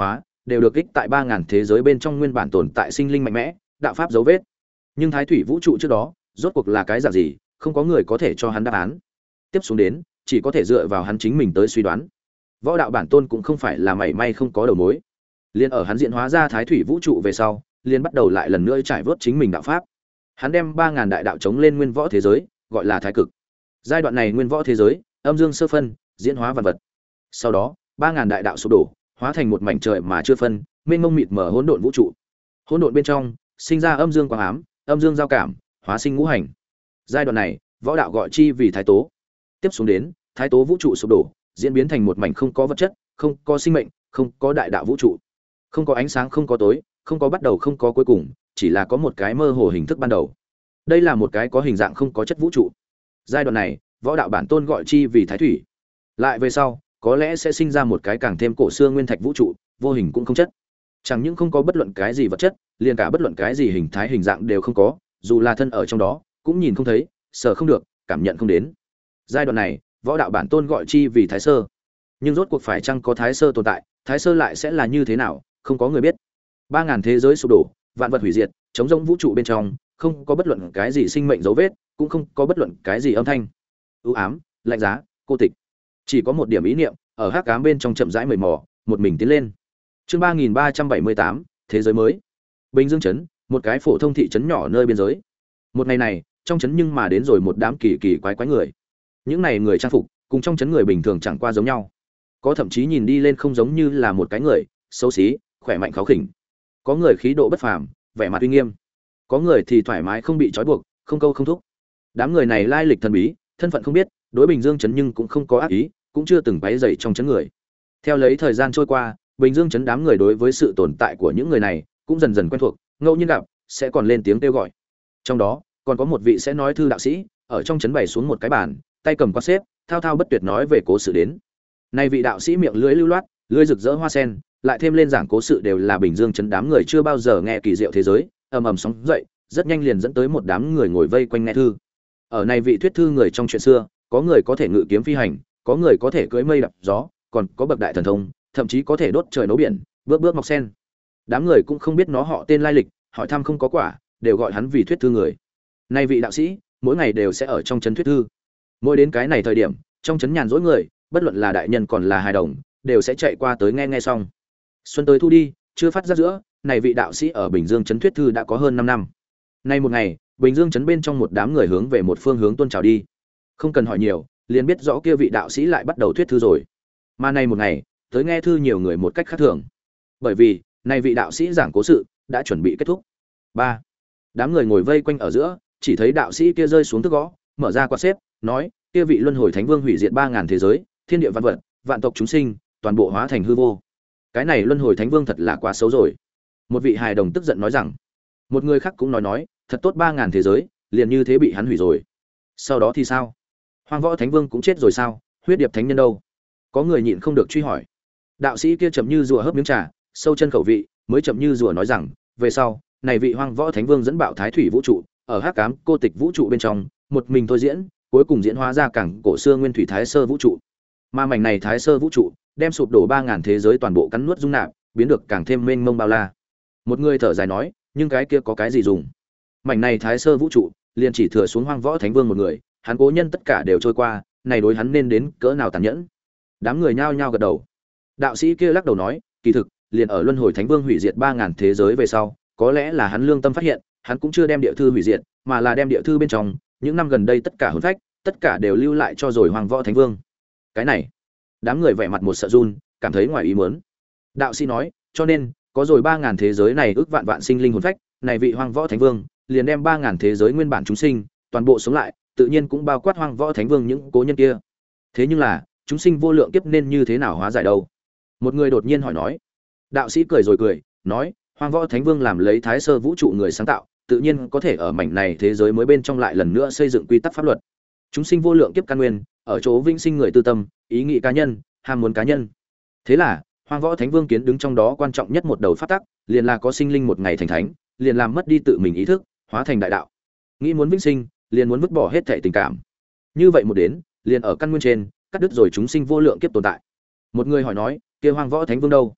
đều được ích tại ba ngàn thế giới bên trong nguyên bản tồn tại sinh linh mạnh mẽ, đạo pháp dấu vết. Nhưng thái thủy vũ trụ trước đó, rốt cuộc là cái dạng gì, không có người có thể cho hắn đáp án. Tiếp xuống đến, chỉ có thể dựa vào hắn chính mình tới suy đoán. Võ đạo bản tôn cũng không phải là mảy may không có đầu mối. Liên ở hắn diễn hóa ra thái thủy vũ trụ về sau, liền bắt đầu lại lần nữa trải vớt chính mình đạo pháp. Hắn đem ba ngàn đại đạo chống lên nguyên võ thế giới, gọi là thái cực. Giai đoạn này nguyên võ thế giới, âm dương sơ phân, diễn hóa vạn vật. Sau đó, ba ngàn đại đạo sụp đổ, hóa thành một mảnh trời mà chưa phân, mênh mông mịt mờ hỗn độn vũ trụ. Hỗn độn bên trong, sinh ra âm dương quang ám, âm dương giao cảm, hóa sinh ngũ hành. Giai đoạn này, võ đạo gọi chi vì thái tố. Tiếp xuống đến, thái tố vũ trụ sụp đổ, diễn biến thành một mảnh không có vật chất, không có sinh mệnh, không có đại đạo vũ trụ. Không có ánh sáng, không có tối, không có bắt đầu, không có cuối cùng, chỉ là có một cái mơ hồ hình thức ban đầu. Đây là một cái có hình dạng không có chất vũ trụ. Giai đoạn này, võ đạo bản tôn gọi chi vì thái thủy. Lại về sau, có lẽ sẽ sinh ra một cái càng thêm cổ xưa nguyên thạch vũ trụ, vô hình cũng không chất. Chẳng những không có bất luận cái gì vật chất, liền cả bất luận cái gì hình thái hình dạng đều không có, dù là thân ở trong đó, cũng nhìn không thấy, sở không được, cảm nhận không đến. Giai đoạn này, võ đạo bản tôn gọi chi vì thái sơ. Nhưng rốt cuộc phải chăng có thái sơ tồn tại, thái sơ lại sẽ là như thế nào, không có người biết. Ba ngàn thế giới sụp đổ, vạn vật hủy diệt, chống rỗng vũ trụ bên trong, không có bất luận cái gì sinh mệnh dấu vết, cũng không có bất luận cái gì âm thanh. U ám, lạnh giá, cô tịch. Chỉ có một điểm ý niệm, ở hắc ám bên trong chậm rãi mời mò, một mình tiến lên. Chương ba nghìn ba trăm bảy mươi tám, thế giới mới. Bình Dương trấn, một cái phổ thông thị trấn nhỏ nơi biên giới. Một ngày này, trong trấn nhưng mà đến rồi một đám kỳ kỳ quái quái người. Những này người trang phục, cùng trong trấn người bình thường chẳng qua giống nhau. Có thậm chí nhìn đi lên không giống như là một cái người, xấu xí, khỏe mạnh kháo khỉnh. Có người khí độ bất phàm, vẻ mặt uy nghiêm. Có người thì thoải mái không bị trói buộc, không câu không thúc. Đám người này lai lịch thần bí, thân phận không biết, đối Bình Dương trấn nhưng cũng không có ác ý, cũng chưa từng quấy rầy trong trấn người. Theo lấy thời gian trôi qua, Bình Dương trấn đám người đối với sự tồn tại của những người này cũng dần dần quen thuộc, ngẫu nhiên gặp sẽ còn lên tiếng kêu gọi. Trong đó, còn có một vị sẽ nói thư đạo sĩ, ở trong trấn bày xuống một cái bàn, tay cầm quạt xếp, thao thao bất tuyệt nói về cố sự đến. Nay vị đạo sĩ miệng lưỡi lưu loát, lưỡi rực rỡ hoa sen, lại thêm lên giảng cố sự đều là Bình Dương trấn đám người chưa bao giờ nghe kỳ diệu thế giới, ầm ầm sóng dậy, rất nhanh liền dẫn tới một đám người ngồi vây quanh nghe thư. Ở này vị thuyết thư người trong chuyện xưa, có người có thể ngự kiếm phi hành, có người có thể cưỡi mây đạp gió, còn có bậc đại thần thông, thậm chí có thể đốt trời nấu biển, bước bước mọc sen. Đám người cũng không biết nó họ tên lai lịch, hỏi thăm không có quả, đều gọi hắn vì thuyết thư người. Nay vị đạo sĩ, mỗi ngày đều sẽ ở trong trấn thuyết thư. Mỗi đến cái này thời điểm, trong trấn nhàn rỗi người, bất luận là đại nhân còn là hài đồng, đều sẽ chạy qua tới nghe nghe xong. Xuân tới thu đi, chưa phát ra giữa, này vị đạo sĩ ở Bình Dương trấn thuyết thư đã có hơn năm năm. Nay một ngày, Bình Dương trấn bên trong một đám người hướng về một phương hướng tuôn trào đi. Không cần hỏi nhiều, liền biết rõ kia vị đạo sĩ lại bắt đầu thuyết thư rồi. Mà nay một ngày, tới nghe thư nhiều người một cách khác thường. Bởi vì, này vị đạo sĩ giảng cố sự đã chuẩn bị kết thúc. Ba, đám người ngồi vây quanh ở giữa, chỉ thấy đạo sĩ kia rơi xuống thức gõ, mở ra quạt xếp, nói, kia vị luân hồi thánh vương hủy diệt ba ngàn thế giới, thiên địa vạn vật, vạn tộc chúng sinh, toàn bộ hóa thành hư vô. Cái này luân hồi thánh vương thật là quá xấu rồi. Một vị hài đồng tức giận nói rằng. Một người khác cũng nói nói, thật tốt ba ngàn thế giới, liền như thế bị hắn hủy rồi. Sau đó thì sao? Hoang võ thánh vương cũng chết rồi sao? Huyết điệp thánh nhân đâu? Có người nhịn không được truy hỏi. Đạo sĩ kia chậm như rùa hớp miếng trà, sâu chân khẩu vị, mới chậm như rùa nói rằng, về sau, này vị hoang võ thánh vương dẫn bạo thái thủy vũ trụ, ở hắc ám cô tịch vũ trụ bên trong, một mình thôi diễn, cuối cùng diễn hóa ra cảng cổ xưa nguyên thủy thái sơ vũ trụ. Mà mảnh này thái sơ vũ trụ, đem sụp đổ ba ngàn thế giới toàn bộ cắn nuốt dung nạp, biến được càng thêm mênh mông bao la. Một người thở dài nói, nhưng cái kia có cái gì dùng? Mảnh này thái sơ vũ trụ, liền chỉ thừa xuống hoang võ thánh vương một người, hắn cố nhân tất cả đều trôi qua, này đối hắn nên đến cỡ nào tàn nhẫn. Đám người nhao nhao gật đầu. Đạo sĩ kia lắc đầu nói, kỳ thực, liền ở luân hồi thánh vương hủy diệt ba ngàn thế giới về sau, có lẽ là hắn lương tâm phát hiện, hắn cũng chưa đem địa thư hủy diệt, mà là đem địa thư bên trong, những năm gần đây tất cả hồn phách, tất cả đều lưu lại cho rồi hoang võ thánh vương. Cái này, đám người vẻ mặt một sợ run, cảm thấy ngoài ý muốn. Đạo sĩ nói, cho nên, có rồi ba ngàn thế giới này ước vạn vạn sinh linh hồn phách, này vị hoang võ thánh vương, liền đem ba ngàn thế giới nguyên bản chúng sinh, toàn bộ sống lại, tự nhiên cũng bao quát hoang võ thánh vương những cố nhân kia. Thế nhưng là, chúng sinh vô lượng kiếp nên như thế nào hóa giải đâu? Một người đột nhiên hỏi nói. Đạo sĩ cười rồi cười, nói, hoang võ thánh vương làm lấy thái sơ vũ trụ người sáng tạo, tự nhiên có thể ở mảnh này thế giới mới bên trong lại lần nữa xây dựng quy tắc pháp luật. Chúng sinh vô lượng kiếp căn nguyên, ở chỗ vĩnh sinh người tư tâm, ý nghĩ cá nhân, ham muốn cá nhân. Thế là, hoang võ thánh vương kiến đứng trong đó quan trọng nhất một đầu pháp tắc, liền là có sinh linh một ngày thành thánh, liền làm mất đi tự mình ý thức, hóa thành đại đạo. Nghĩ muốn vĩnh sinh, liền muốn vứt bỏ hết thảy tình cảm. Như vậy một đến, liền ở căn nguyên trên, cắt đứt rồi chúng sinh vô lượng kiếp tồn tại. Một người hỏi nói, kia hoang võ thánh vương đâu?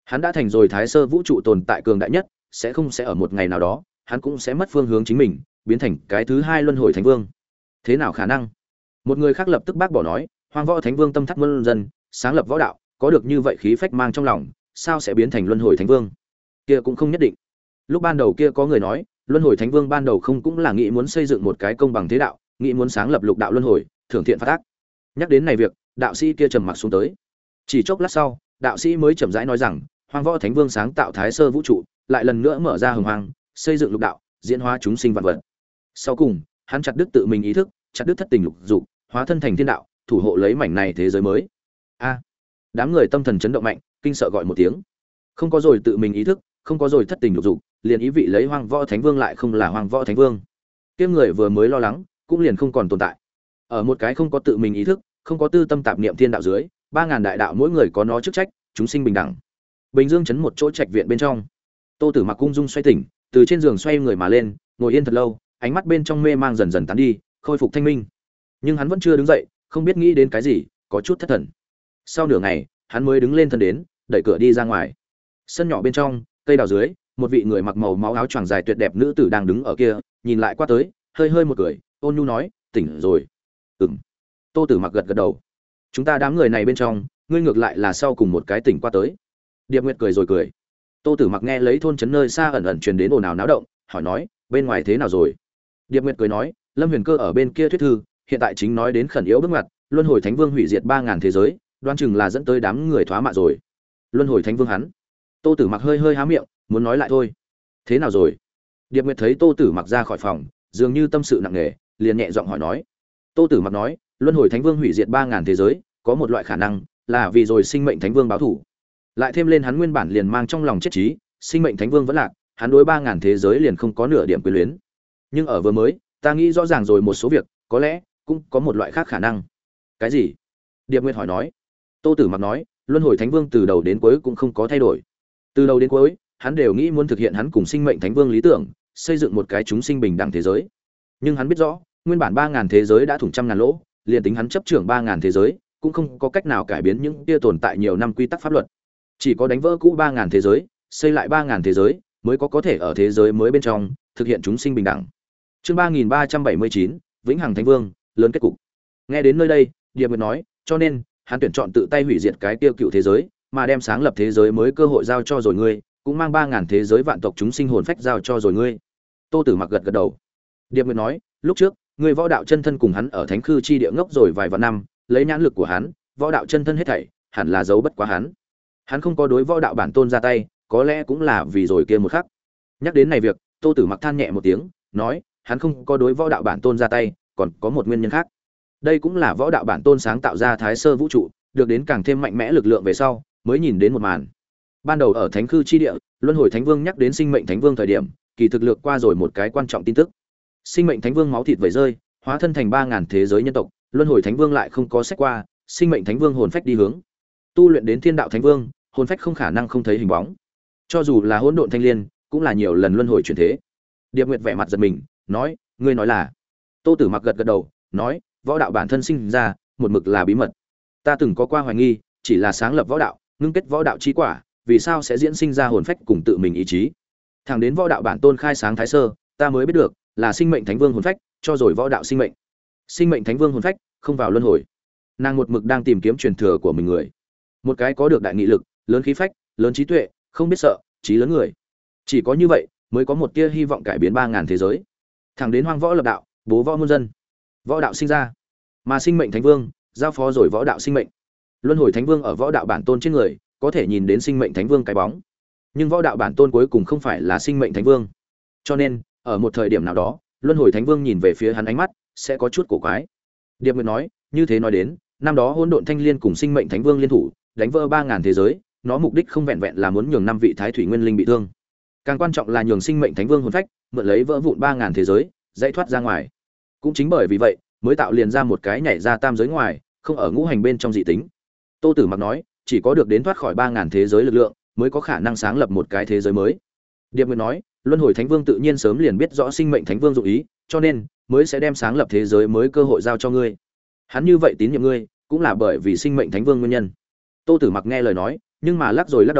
Hắn đã thành rồi Thái Sơ vũ trụ tồn tại cường đại nhất, sẽ không sẽ ở một ngày nào đó, hắn cũng sẽ mất phương hướng chính mình, biến thành cái thứ hai luân hồi thánh vương. Thế nào khả năng? Một người khác lập tức bác bỏ nói, Hoang Võ Thánh Vương tâm thắt muôn dân, sáng lập võ đạo, có được như vậy khí phách mang trong lòng, sao sẽ biến thành luân hồi thánh vương? Kia cũng không nhất định. Lúc ban đầu kia có người nói, luân hồi thánh vương ban đầu không cũng là nghĩ muốn xây dựng một cái công bằng thế đạo, nghĩ muốn sáng lập lục đạo luân hồi, thưởng thiện phạt ác. Nhắc đến này việc, đạo sĩ kia trầm mặc xuống tới. Chỉ chốc lát sau, đạo sĩ mới chậm rãi nói rằng, Hoang Võ Thánh Vương sáng tạo Thái Sơ vũ trụ, lại lần nữa mở ra hồng hoang, xây dựng lục đạo, diễn hóa chúng sinh vạn vật. Sau cùng, hắn chặt đứt tự mình ý thức, chặt đứt thất tình lục dục, hóa thân thành thiên đạo, thủ hộ lấy mảnh này thế giới mới. A! Đám người tâm thần chấn động mạnh, kinh sợ gọi một tiếng. Không có rồi tự mình ý thức, không có rồi thất tình lục dục, liền ý vị lấy Hoang Võ Thánh Vương lại không là Hoang Võ Thánh Vương. Kia người vừa mới lo lắng, cũng liền không còn tồn tại. Ở một cái không có tự mình ý thức, không có tư tâm tạp niệm thiên đạo dưới, ba ngàn đại đạo mỗi người có nó chức trách, chúng sinh bình đẳng. Bình Dương chấn một chỗ trạch viện bên trong, Tô Tử Mặc cung dung xoay tỉnh, từ trên giường xoay người mà lên, ngồi yên thật lâu, ánh mắt bên trong mê mang dần dần tán đi, khôi phục thanh minh. Nhưng hắn vẫn chưa đứng dậy, không biết nghĩ đến cái gì, có chút thất thần. Sau nửa ngày, hắn mới đứng lên thân đến, đẩy cửa đi ra ngoài. Sân nhỏ bên trong, cây đào dưới, một vị người mặc màu máu áo choàng dài tuyệt đẹp nữ tử đang đứng ở kia, nhìn lại qua tới, hơi hơi một cười, ôn nhu nói, tỉnh rồi. Ừm. Tô Tử Mặc gật gật đầu. Chúng ta đám người này bên trong, ngươi ngược lại là sau cùng một cái tỉnh qua tới. Điệp Nguyệt cười rồi cười. Tô Tử Mặc nghe lấy thôn trấn nơi xa ẩn ẩn truyền đến ồn ào náo động, hỏi nói, bên ngoài thế nào rồi? Điệp Nguyệt cười nói, Lâm Huyền Cơ ở bên kia thuyết thư, hiện tại chính nói đến khẩn yếu bước ngoặt, Luân Hồi Thánh Vương hủy diệt ba ngàn thế giới, đoán chừng là dẫn tới đám người thoá mạ rồi. Luân Hồi Thánh Vương hắn. Tô Tử Mặc hơi hơi há miệng, muốn nói lại thôi. Thế nào rồi? Điệp Nguyệt thấy Tô Tử Mặc ra khỏi phòng, dường như tâm sự nặng nề, liền nhẹ giọng hỏi nói. Tô Tử Mặc nói, Luân Hồi Thánh Vương hủy diệt ba ngàn thế giới, có một loại khả năng là vì rồi sinh mệnh Thánh Vương báo thù. Lại thêm lên hắn nguyên bản liền mang trong lòng chết trí, sinh mệnh Thánh Vương vẫn lạc, hắn đối ba ngàn thế giới liền không có nửa điểm quyến luyến. Nhưng ở vừa mới, ta nghĩ rõ ràng rồi một số việc, có lẽ cũng có một loại khác khả năng. Cái gì? Điệp Nguyệt hỏi nói. Tô Tử Mặc nói, Luân Hồi Thánh Vương từ đầu đến cuối cũng không có thay đổi. Từ đầu đến cuối, hắn đều nghĩ muốn thực hiện hắn cùng sinh mệnh Thánh Vương lý tưởng, xây dựng một cái chúng sinh bình đẳng thế giới. Nhưng hắn biết rõ, nguyên bản ba ngàn thế giới đã thủng trăm ngàn lỗ, liền tính hắn chấp trưởng ba ngàn thế giới, cũng không có cách nào cải biến những kia tồn tại nhiều năm quy tắc pháp luật. Chỉ có đánh vỡ cũ ba ngàn thế giới, xây lại ba ngàn thế giới, mới có có thể ở thế giới mới bên trong thực hiện chúng sinh bình đẳng. Chương ba nghìn ba trăm bảy mươi chín, Vĩnh Hằng Thánh Vương, lớn kết cục. Nghe đến nơi đây, Điệp Nguyệt nói, cho nên, hắn tuyển chọn tự tay hủy diệt cái tiêu cựu thế giới, mà đem sáng lập thế giới mới cơ hội giao cho rồi ngươi, cũng mang ba ngàn thế giới vạn tộc chúng sinh hồn phách giao cho rồi ngươi. Tô Tử Mặc gật gật đầu. Điệp Nguyệt nói, lúc trước, ngươi võ đạo chân thân cùng hắn ở Thánh Khư chi địa ngốc rồi vài vạn năm, lấy nhãn lực của hắn, võ đạo chân thân hết thảy, hẳn là giấu bất quá hắn. Hắn không có đối võ đạo bản tôn ra tay, có lẽ cũng là vì rồi kia một khắc. Nhắc đến này việc, Tô Tử Mặc than nhẹ một tiếng, nói, hắn không có đối võ đạo bản tôn ra tay, còn có một nguyên nhân khác. Đây cũng là võ đạo bản tôn sáng tạo ra Thái Sơ vũ trụ, được đến càng thêm mạnh mẽ lực lượng về sau, mới nhìn đến một màn. Ban đầu ở Thánh Khư chi địa, Luân Hồi Thánh Vương nhắc đến sinh mệnh Thánh Vương thời điểm, kỳ thực lược qua rồi một cái quan trọng tin tức. Sinh mệnh Thánh Vương máu thịt vẩy rơi, hóa thân thành ba ngàn thế giới nhân tộc, Luân Hồi Thánh Vương lại không có xét qua, sinh mệnh Thánh Vương hồn phách đi hướng tu luyện đến Thiên Đạo Thánh Vương, hồn phách không khả năng không thấy hình bóng. Cho dù là hỗn độn thanh liên, cũng là nhiều lần luân hồi chuyển thế. Điệp Nguyệt vẻ mặt giật mình, nói, ngươi nói là? Tô Tử Mặc gật gật đầu, nói, võ đạo bản thân sinh ra, một mực là bí mật. Ta từng có qua hoài nghi, chỉ là sáng lập võ đạo, ngưng kết võ đạo chi quả, vì sao sẽ diễn sinh ra hồn phách cùng tự mình ý chí? Thẳng đến võ đạo bản tôn khai sáng Thái Sơ, ta mới biết được, là sinh mệnh Thánh Vương hồn phách, cho rồi võ đạo sinh mệnh. Sinh mệnh Thánh Vương hồn phách, không vào luân hồi. Nàng một mực đang tìm kiếm truyền thừa của mình người. Một cái có được đại nghị lực, lớn khí phách, lớn trí tuệ, không biết sợ, trí lớn người. Chỉ có như vậy, mới có một tia hy vọng cải biến ba ngàn thế giới. Thẳng đến hoang võ lập đạo, bố võ muôn dân. Võ đạo sinh ra, mà sinh mệnh Thánh Vương giao phó rồi võ đạo sinh mệnh. Luân hồi Thánh Vương ở võ đạo bản tôn trên người, có thể nhìn đến sinh mệnh Thánh Vương cái bóng. Nhưng võ đạo bản tôn cuối cùng không phải là sinh mệnh Thánh Vương. Cho nên, ở một thời điểm nào đó, Luân hồi Thánh Vương nhìn về phía hắn ánh mắt sẽ có chút cổ quái. Điệp Nguyệt nói, như thế nói đến, năm đó hỗn độn thanh liên cùng sinh mệnh Thánh Vương liên thủ, đánh vỡ ba ngàn thế giới, nó mục đích không vẹn vẹn là muốn nhường năm vị thái thủy nguyên linh bị thương, càng quan trọng là nhường sinh mệnh Thánh Vương hồn phách mượn lấy vỡ vụn ba ngàn thế giới, dãy thoát ra ngoài. Cũng chính bởi vì vậy, mới tạo liền ra một cái nhảy ra tam giới ngoài, không ở ngũ hành bên trong dị tính. Tô Tử Mặc nói, chỉ có được đến thoát khỏi ba ngàn thế giới lực lượng, mới có khả năng sáng lập một cái thế giới mới. Điệp Nguyệt nói, Luân hồi Thánh Vương tự nhiên sớm liền biết rõ sinh mệnh Thánh Vương dụng ý, cho nên mới sẽ đem sáng lập thế giới mới cơ hội giao cho ngươi. Hắn như vậy tín nhiệm ngươi, cũng là bởi vì sinh mệnh Thánh Vương nguyên nhân. Tô Tử Mặc nghe lời nói, nhưng mà lắc rồi lắc đầu,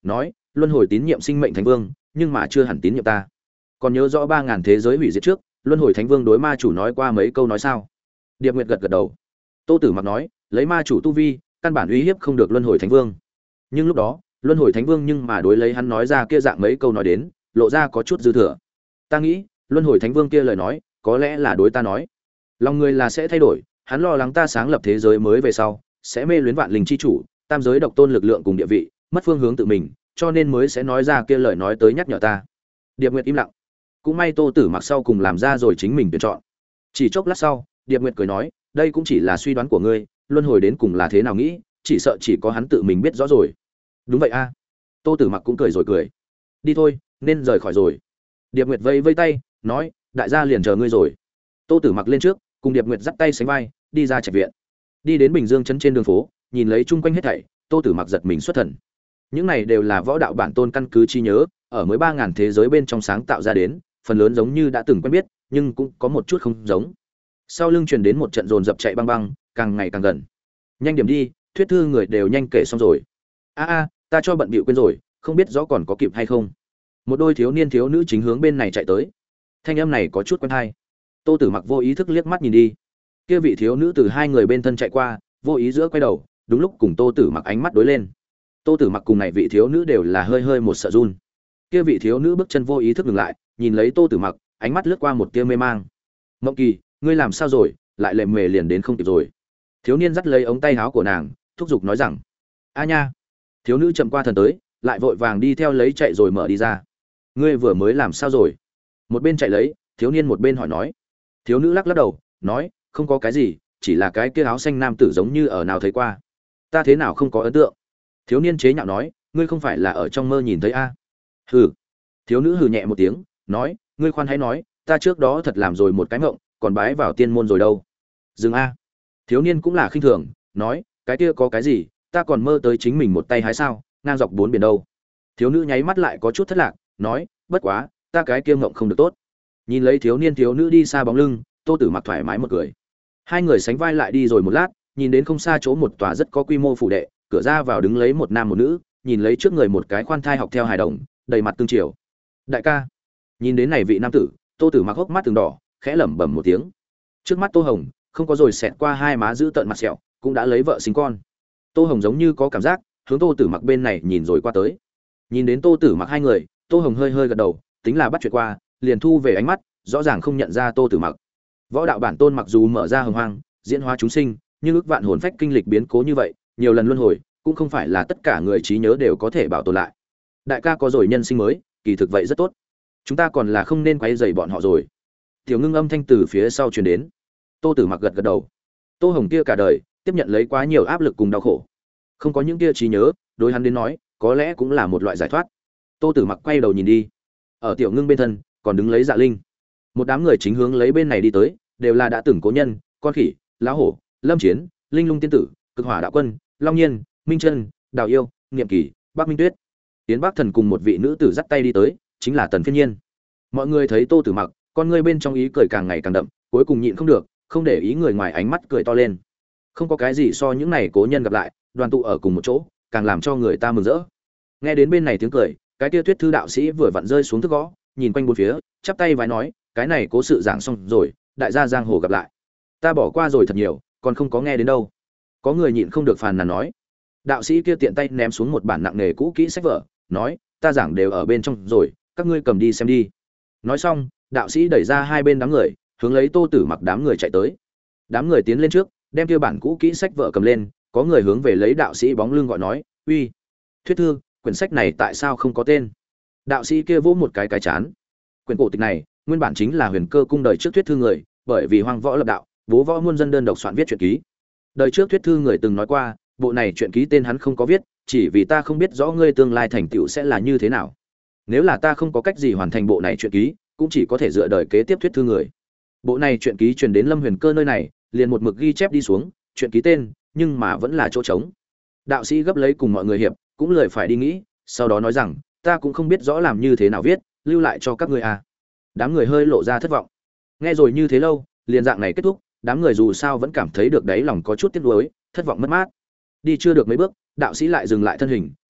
nói luân hồi tín nhiệm sinh mệnh thánh vương nhưng mà chưa hẳn tín nhiệm ta. Còn nhớ rõ ba ngàn thế giới hủy diệt trước luân hồi thánh vương đối ma chủ nói qua mấy câu nói sao? Điệp Nguyệt gật gật đầu. Tô Tử Mặc nói lấy ma chủ tu vi căn bản uy hiếp không được luân hồi thánh vương, nhưng lúc đó luân hồi thánh vương nhưng mà đối lấy hắn nói ra kia dạng mấy câu nói đến lộ ra có chút dư thừa. Ta nghĩ luân hồi thánh vương kia lời nói có lẽ là đối ta nói. Lòng người là sẽ thay đổi, hắn lo lắng ta sáng lập thế giới mới về sau sẽ mê luyến vạn linh chi chủ, tam giới độc tôn lực lượng cùng địa vị, mất phương hướng tự mình, cho nên mới sẽ nói ra kia lời nói tới nhắc nhở ta. Điệp Nguyệt im lặng. Cũng may Tô Tử Mặc sau cùng làm ra rồi chính mình tuyển chọn. Chỉ chốc lát sau, Điệp Nguyệt cười nói, đây cũng chỉ là suy đoán của ngươi, luân hồi đến cùng là thế nào nghĩ, chỉ sợ chỉ có hắn tự mình biết rõ rồi. Đúng vậy a. Tô Tử Mặc cũng cười rồi cười. Đi thôi, nên rời khỏi rồi. Điệp Nguyệt vây vây tay, nói, đại gia liền chờ ngươi rồi. Tô Tử Mặc lên trước, cùng Điệp Nguyệt dắt tay sánh vai, đi ra trạch viện. Đi đến Bình Dương trấn trên đường phố, nhìn lấy chung quanh hết thảy, Tô Tử Mặc giật mình xuất thần. Những này đều là võ đạo bản tôn căn cứ trí nhớ, ở mới ba ngàn thế giới bên trong sáng tạo ra đến, phần lớn giống như đã từng quen biết, nhưng cũng có một chút không giống. Sau lưng truyền đến một trận dồn dập chạy băng băng, càng ngày càng gần. Nhanh điểm đi, thuyết thư người đều nhanh kể xong rồi. A a, ta cho bận bịu quên rồi, không biết rõ còn có kịp hay không. Một đôi thiếu niên thiếu nữ chính hướng bên này chạy tới. Thanh âm này có chút quen tai. Tô Tử Mặc vô ý thức liếc mắt nhìn đi. Kia vị thiếu nữ từ hai người bên thân chạy qua, vô ý giữa quay đầu, đúng lúc cùng Tô Tử Mặc ánh mắt đối lên. Tô Tử Mặc cùng này vị thiếu nữ đều là hơi hơi một sợ run. Kia vị thiếu nữ bước chân vô ý thức ngừng lại, nhìn lấy Tô Tử Mặc, ánh mắt lướt qua một tia mê mang. "Mộng Kỳ, ngươi làm sao rồi, lại lề mề liền đến không kịp rồi." Thiếu niên dắt lấy ống tay áo của nàng, thúc giục nói rằng. "A nha." Thiếu nữ chậm qua thần tới, lại vội vàng đi theo lấy chạy rồi mở đi ra. "Ngươi vừa mới làm sao rồi?" Một bên chạy lấy, thiếu niên một bên hỏi nói. Thiếu nữ lắc lắc đầu, nói, "Không có cái gì, chỉ là cái kia áo xanh nam tử giống như ở nào thấy qua." "Ta thế nào không có ấn tượng?" Thiếu niên chế nhạo nói, "Ngươi không phải là ở trong mơ nhìn thấy a?" "Hừ." Thiếu nữ hừ nhẹ một tiếng, nói, "Ngươi khoan hãy nói, ta trước đó thật làm rồi một cái mộng, còn bái vào tiên môn rồi đâu." "Dừng a." Thiếu niên cũng là khinh thường, nói, "Cái kia có cái gì, ta còn mơ tới chính mình một tay hái sao, ngang dọc bốn biển đâu." Thiếu nữ nháy mắt lại có chút thất lạc, nói, "Bất quá, ta cái kia mộng không được tốt." Nhìn lấy thiếu niên thiếu nữ đi xa bóng lưng, Tô Tử Mặc thoải mái một cười. Hai người sánh vai lại đi rồi một lát, nhìn đến không xa chỗ một tòa rất có quy mô phủ đệ, cửa ra vào đứng lấy một nam một nữ, nhìn lấy trước người một cái khoan thai học theo hài đồng, đầy mặt tương chiều. "Đại ca." Nhìn đến này vị nam tử, Tô Tử Mặc hốc mắt từng đỏ, khẽ lẩm bẩm một tiếng. Trước mắt Tô Hồng, không có rồi xẹt qua hai má giữ tợn mặt sẹo, cũng đã lấy vợ sinh con. Tô Hồng giống như có cảm giác, hướng Tô Tử Mặc bên này nhìn rồi qua tới. Nhìn đến Tô Tử Mặc hai người, Tô Hồng hơi hơi gật đầu, tính là bắt chuyện qua, liền thu về ánh mắt, rõ ràng không nhận ra Tô Tử Mặc. Võ đạo bản tôn mặc dù mở ra hồng hoang, diễn hóa chúng sinh, nhưng ước vạn hồn phách kinh lịch biến cố như vậy, nhiều lần luân hồi, cũng không phải là tất cả người trí nhớ đều có thể bảo tồn lại. Đại ca có rồi nhân sinh mới, kỳ thực vậy rất tốt. Chúng ta còn là không nên quấy rầy bọn họ rồi. Tiểu Ngưng âm thanh từ phía sau truyền đến. Tô Tử Mặc gật gật đầu. Tô Hồng kia cả đời tiếp nhận lấy quá nhiều áp lực cùng đau khổ, không có những kia trí nhớ, đối hắn đến nói, có lẽ cũng là một loại giải thoát. Tô Tử Mặc quay đầu nhìn đi. Ở Tiểu Ngưng bên thân, còn đứng lấy Dạ Linh. Một đám người chính hướng lấy bên này đi tới, đều là đã từng cố nhân, con khỉ, lão hổ, Lâm Chiến, Linh Lung tiên tử, Cực Hỏa đạo quân, Long Nhiên, Minh Chân, Đào Yêu, Niệm Kỳ, Bắc Minh Tuyết. Tiến Bắc Thần cùng một vị nữ tử dắt tay đi tới, chính là Tần Phiên Nhiên. Mọi người thấy Tô Tử Mặc, con người bên trong ý cười càng ngày càng đậm, cuối cùng nhịn không được, không để ý người ngoài ánh mắt cười to lên. Không có cái gì so những này cố nhân gặp lại, đoàn tụ ở cùng một chỗ, càng làm cho người ta mừng rỡ. Nghe đến bên này tiếng cười, cái kia Tuyết thư đạo sĩ vừa vặn rơi xuống thức gõ, nhìn quanh bốn phía, chắp tay vái nói, cái này cố sự giảng xong rồi, đại gia giang hồ gặp lại. Ta bỏ qua rồi thật nhiều, còn không có nghe đến đâu. Có người nhịn không được phàn nàn nói. Đạo sĩ kia tiện tay ném xuống một bản nặng nề cũ kỹ sách vở, nói, ta giảng đều ở bên trong rồi, các ngươi cầm đi xem đi. Nói xong, đạo sĩ đẩy ra hai bên đám người, hướng lấy Tô Tử Mặc đám người chạy tới. Đám người tiến lên trước, đem kia bản cũ kỹ sách vở cầm lên, có người hướng về lấy đạo sĩ bóng lưng gọi nói, uy, thuyết thư, quyển sách này tại sao không có tên? Đạo sĩ kia vỗ một cái cái chán. Quyển cổ tịch này nguyên bản chính là Huyền Cơ cung đời trước thuyết thư người, bởi vì hoang võ lập đạo, bố võ muôn dân đơn độc soạn viết truyện ký. Đời trước thuyết thư người từng nói qua, bộ này truyện ký tên hắn không có viết, chỉ vì ta không biết rõ ngươi tương lai thành tựu sẽ là như thế nào. Nếu là ta không có cách gì hoàn thành bộ này truyện ký, cũng chỉ có thể dựa đời kế tiếp thuyết thư người. Bộ này truyện ký truyền đến Lâm Huyền Cơ nơi này, liền một mực ghi chép đi xuống, truyện ký tên, nhưng mà vẫn là chỗ trống. Đạo sĩ gấp lấy cùng mọi người hiệp, cũng lười phải đi nghĩ, sau đó nói rằng, ta cũng không biết rõ làm như thế nào viết, lưu lại cho các ngươi à. Đám người hơi lộ ra thất vọng. Nghe rồi như thế lâu, liền dạng này kết thúc, đám người dù sao vẫn cảm thấy được đáy lòng có chút tiếc nuối, thất vọng mất mát. Đi chưa được mấy bước, đạo sĩ lại dừng lại thân hình,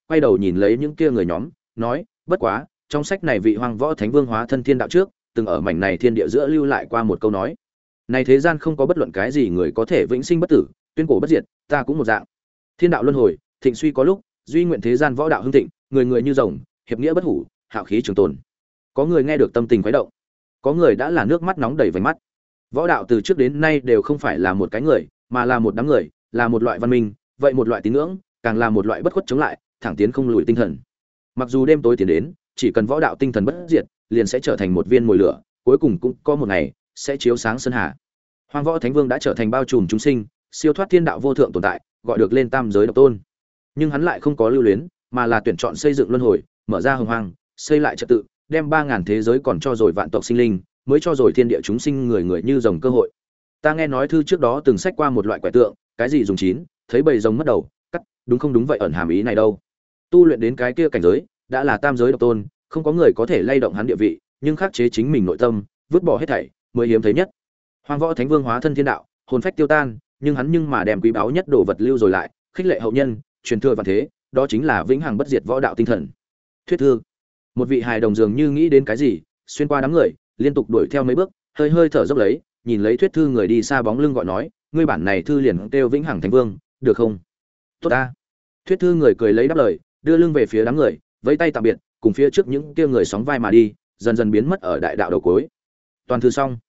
quay đầu nhìn lấy những kia người nhóm, nói, bất quá, trong sách này vị Hoang Võ Thánh Vương hóa thân thiên đạo trước, từng ở mảnh này thiên địa giữa lưu lại qua một câu nói. Này thế gian không có bất luận cái gì người có thể vĩnh sinh bất tử, tuyên cổ bất diệt, ta cũng một dạng. Thiên đạo luân hồi, thịnh suy có lúc, duy nguyện thế gian võ đạo hưng thịnh, người người như rồng, hiệp nghĩa bất hủ, hạo khí trường tồn. Có người nghe được tâm tình khuấy động, có người đã là nước mắt nóng đầy vành mắt. Võ đạo từ trước đến nay đều không phải là một cái người, mà là một đám người, là một loại văn minh, vậy một loại tín ngưỡng, càng là một loại bất khuất chống lại, thẳng tiến không lùi tinh thần. Mặc dù đêm tối tiến đến, chỉ cần võ đạo tinh thần bất diệt, liền sẽ trở thành một viên mồi lửa, cuối cùng cũng có một ngày sẽ chiếu sáng sơn hà. Hoang Võ Thánh Vương đã trở thành bao trùm chúng sinh, siêu thoát thiên đạo vô thượng tồn tại, gọi được lên tam giới độc tôn. Nhưng hắn lại không có lưu luyến, mà là tuyển chọn xây dựng luân hồi, mở ra hồng hoang, xây lại trật tự, đem ba ngàn thế giới còn cho rồi vạn tộc sinh linh, mới cho rồi thiên địa chúng sinh người người như rồng cơ hội. Ta nghe nói thư trước đó từng sách qua một loại quẻ tượng, cái gì dùng chín, thấy bầy rồng mất đầu, cắt, đúng không đúng vậy ẩn hàm ý này đâu. Tu luyện đến cái kia cảnh giới, đã là tam giới độc tôn, không có người có thể lay động hắn địa vị, nhưng khắc chế chính mình nội tâm, vứt bỏ hết thảy, mới hiếm thấy nhất. Hoang Võ Thánh Vương hóa thân thiên đạo, hồn phách tiêu tan, nhưng hắn nhưng mà đem quý báu nhất đồ vật lưu rồi lại, khích lệ hậu nhân, truyền thừa vạn thế, đó chính là vĩnh hằng bất diệt võ đạo tinh thần. Thuyết thư. Một vị hài đồng dường như nghĩ đến cái gì, xuyên qua đám người, liên tục đuổi theo mấy bước, hơi hơi thở dốc lấy, nhìn lấy thuyết thư người đi xa bóng lưng gọi nói, ngươi bản này thư liền kêu vĩnh hằng thánh vương, được không? Tốt ta. Thuyết thư người cười lấy đáp lời, đưa lưng về phía đám người, vẫy tay tạm biệt, cùng phía trước những kia người sóng vai mà đi, dần dần biến mất ở đại đạo đầu cuối. Toàn thư xong.